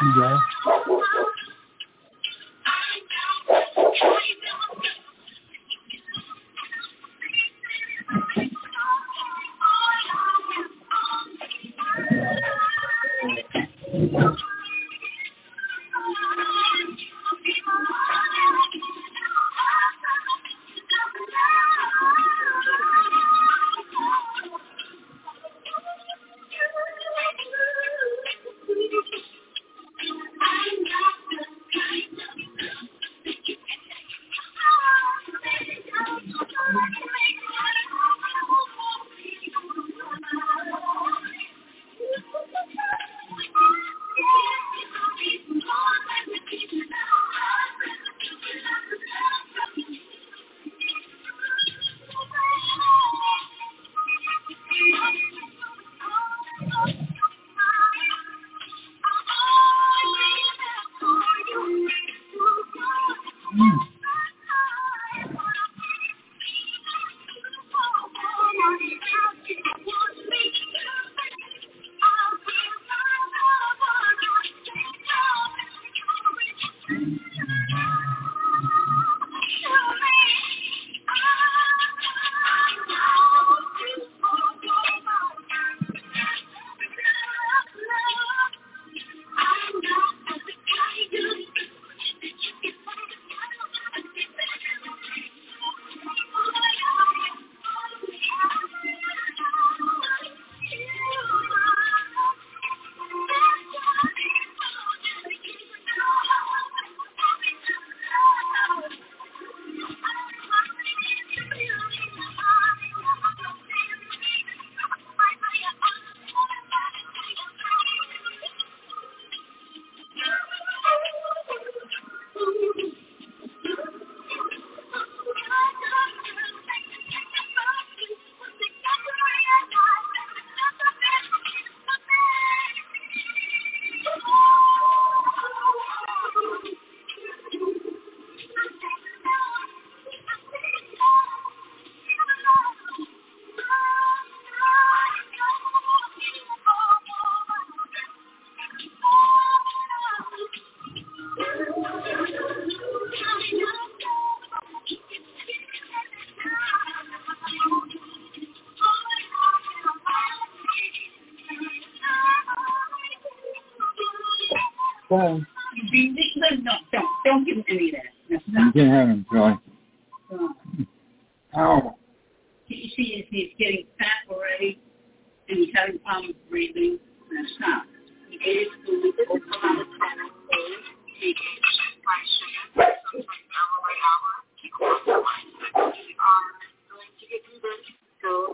Yeah. Well, No, don't give him any of that. No, you stop. can't have him, Joy. Ow. He's getting fat already, and he's having problems breathing. Now stop. He ate his food. He ate his high sugar, sometimes hour by hour. He compromised. We are going to get through this. So.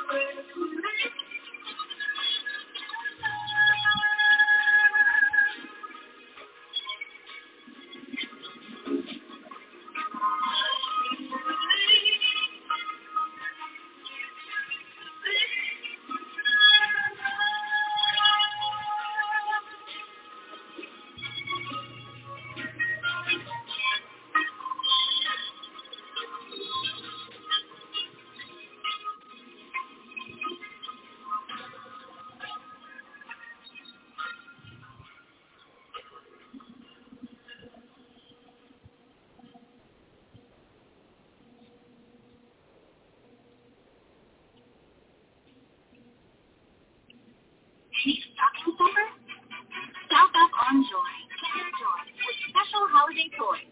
Any stocking stuffer? Stock up on joy. Kinder Joy with special holiday toys.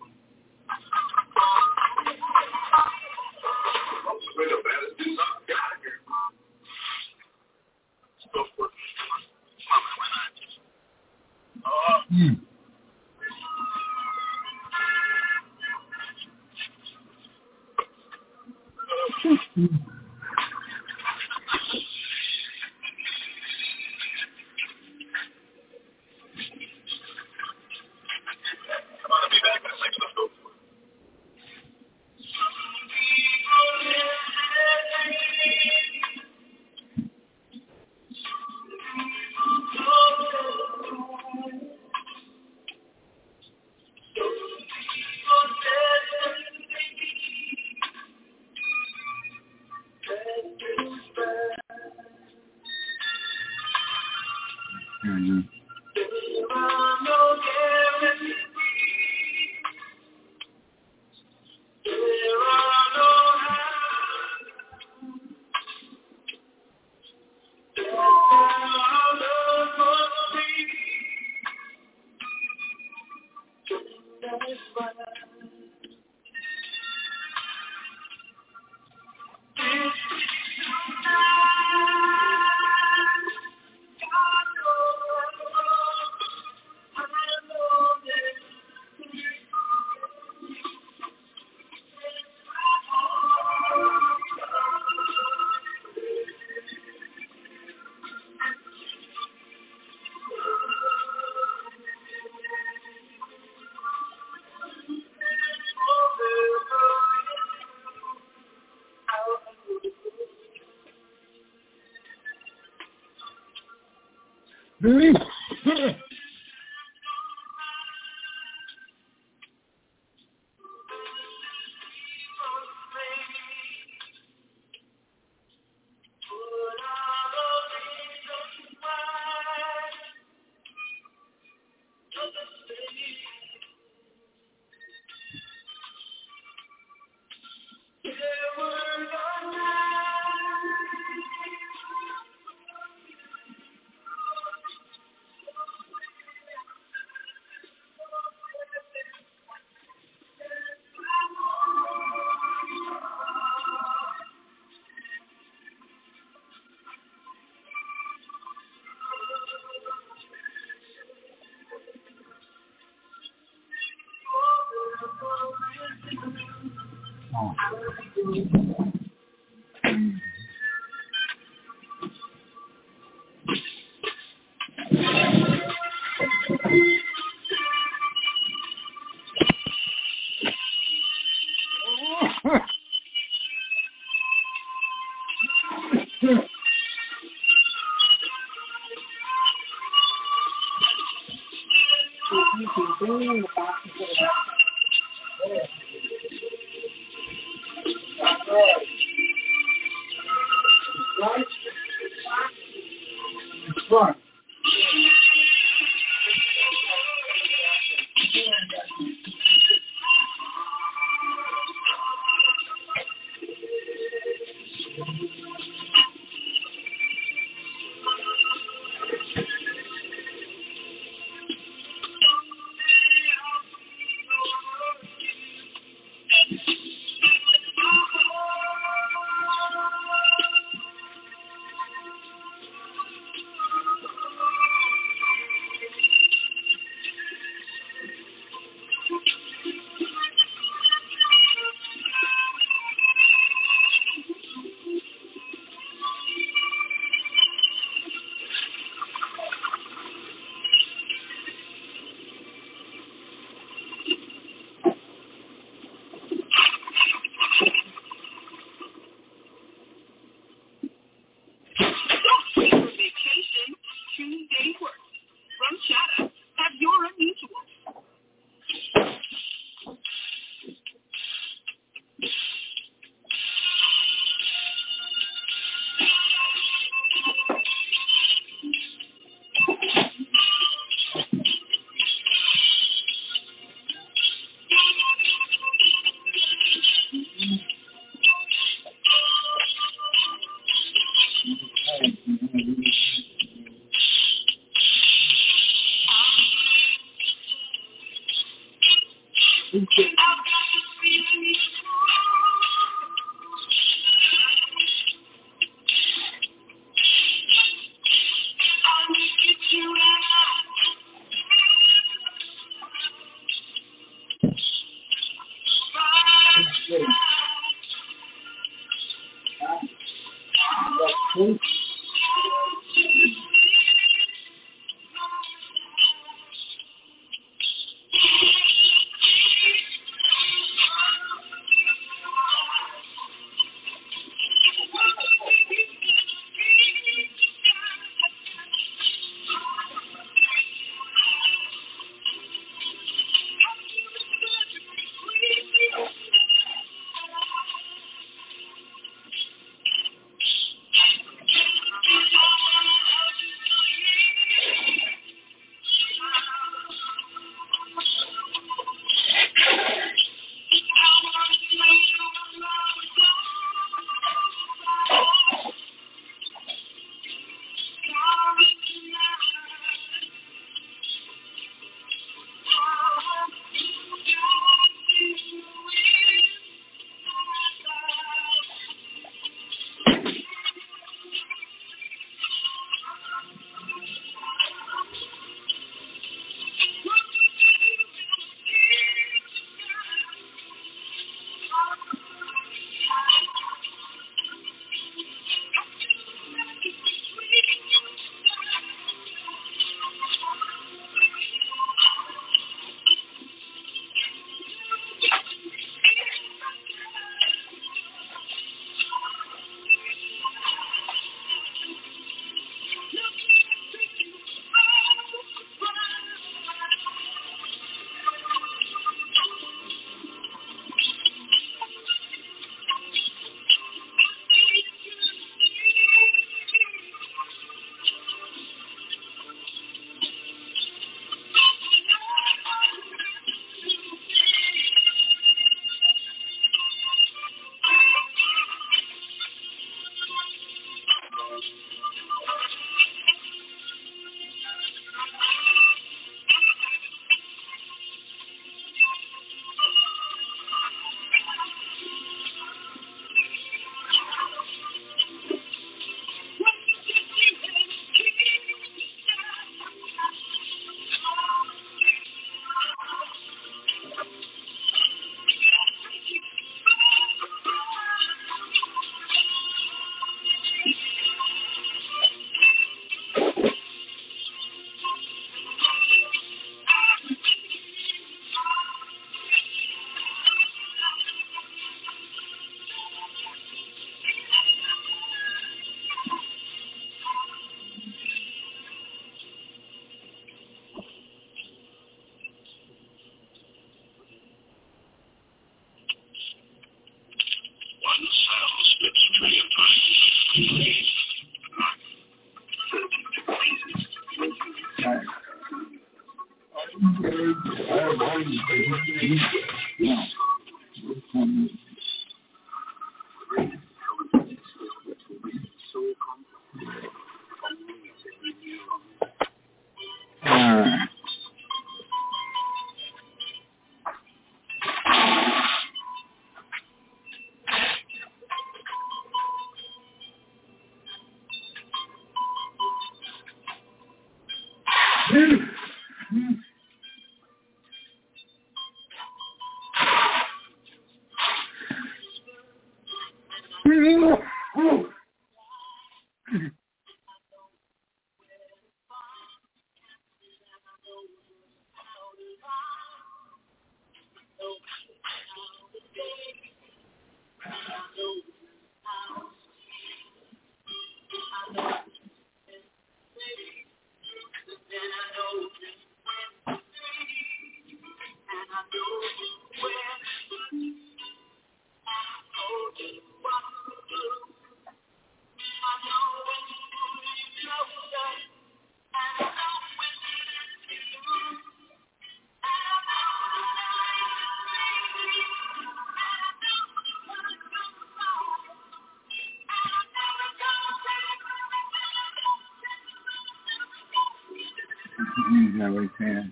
He's not really saying.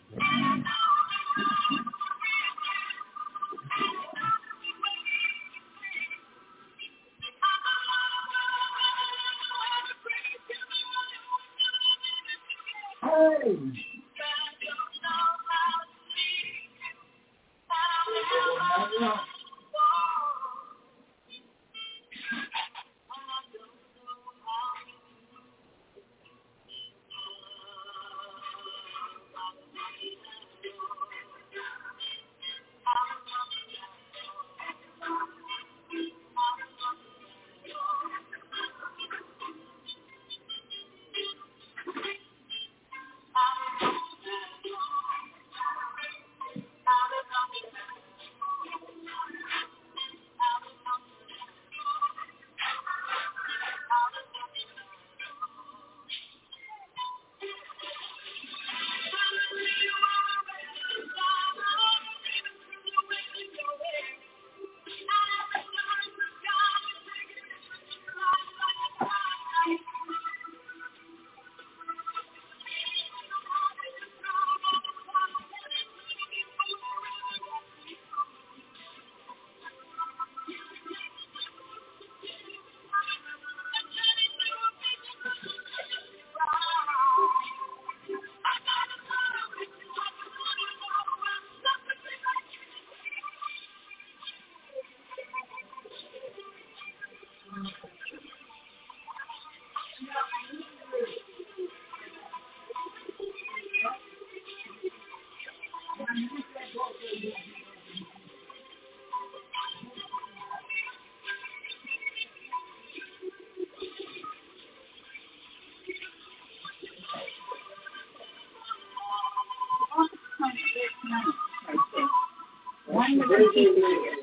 One with the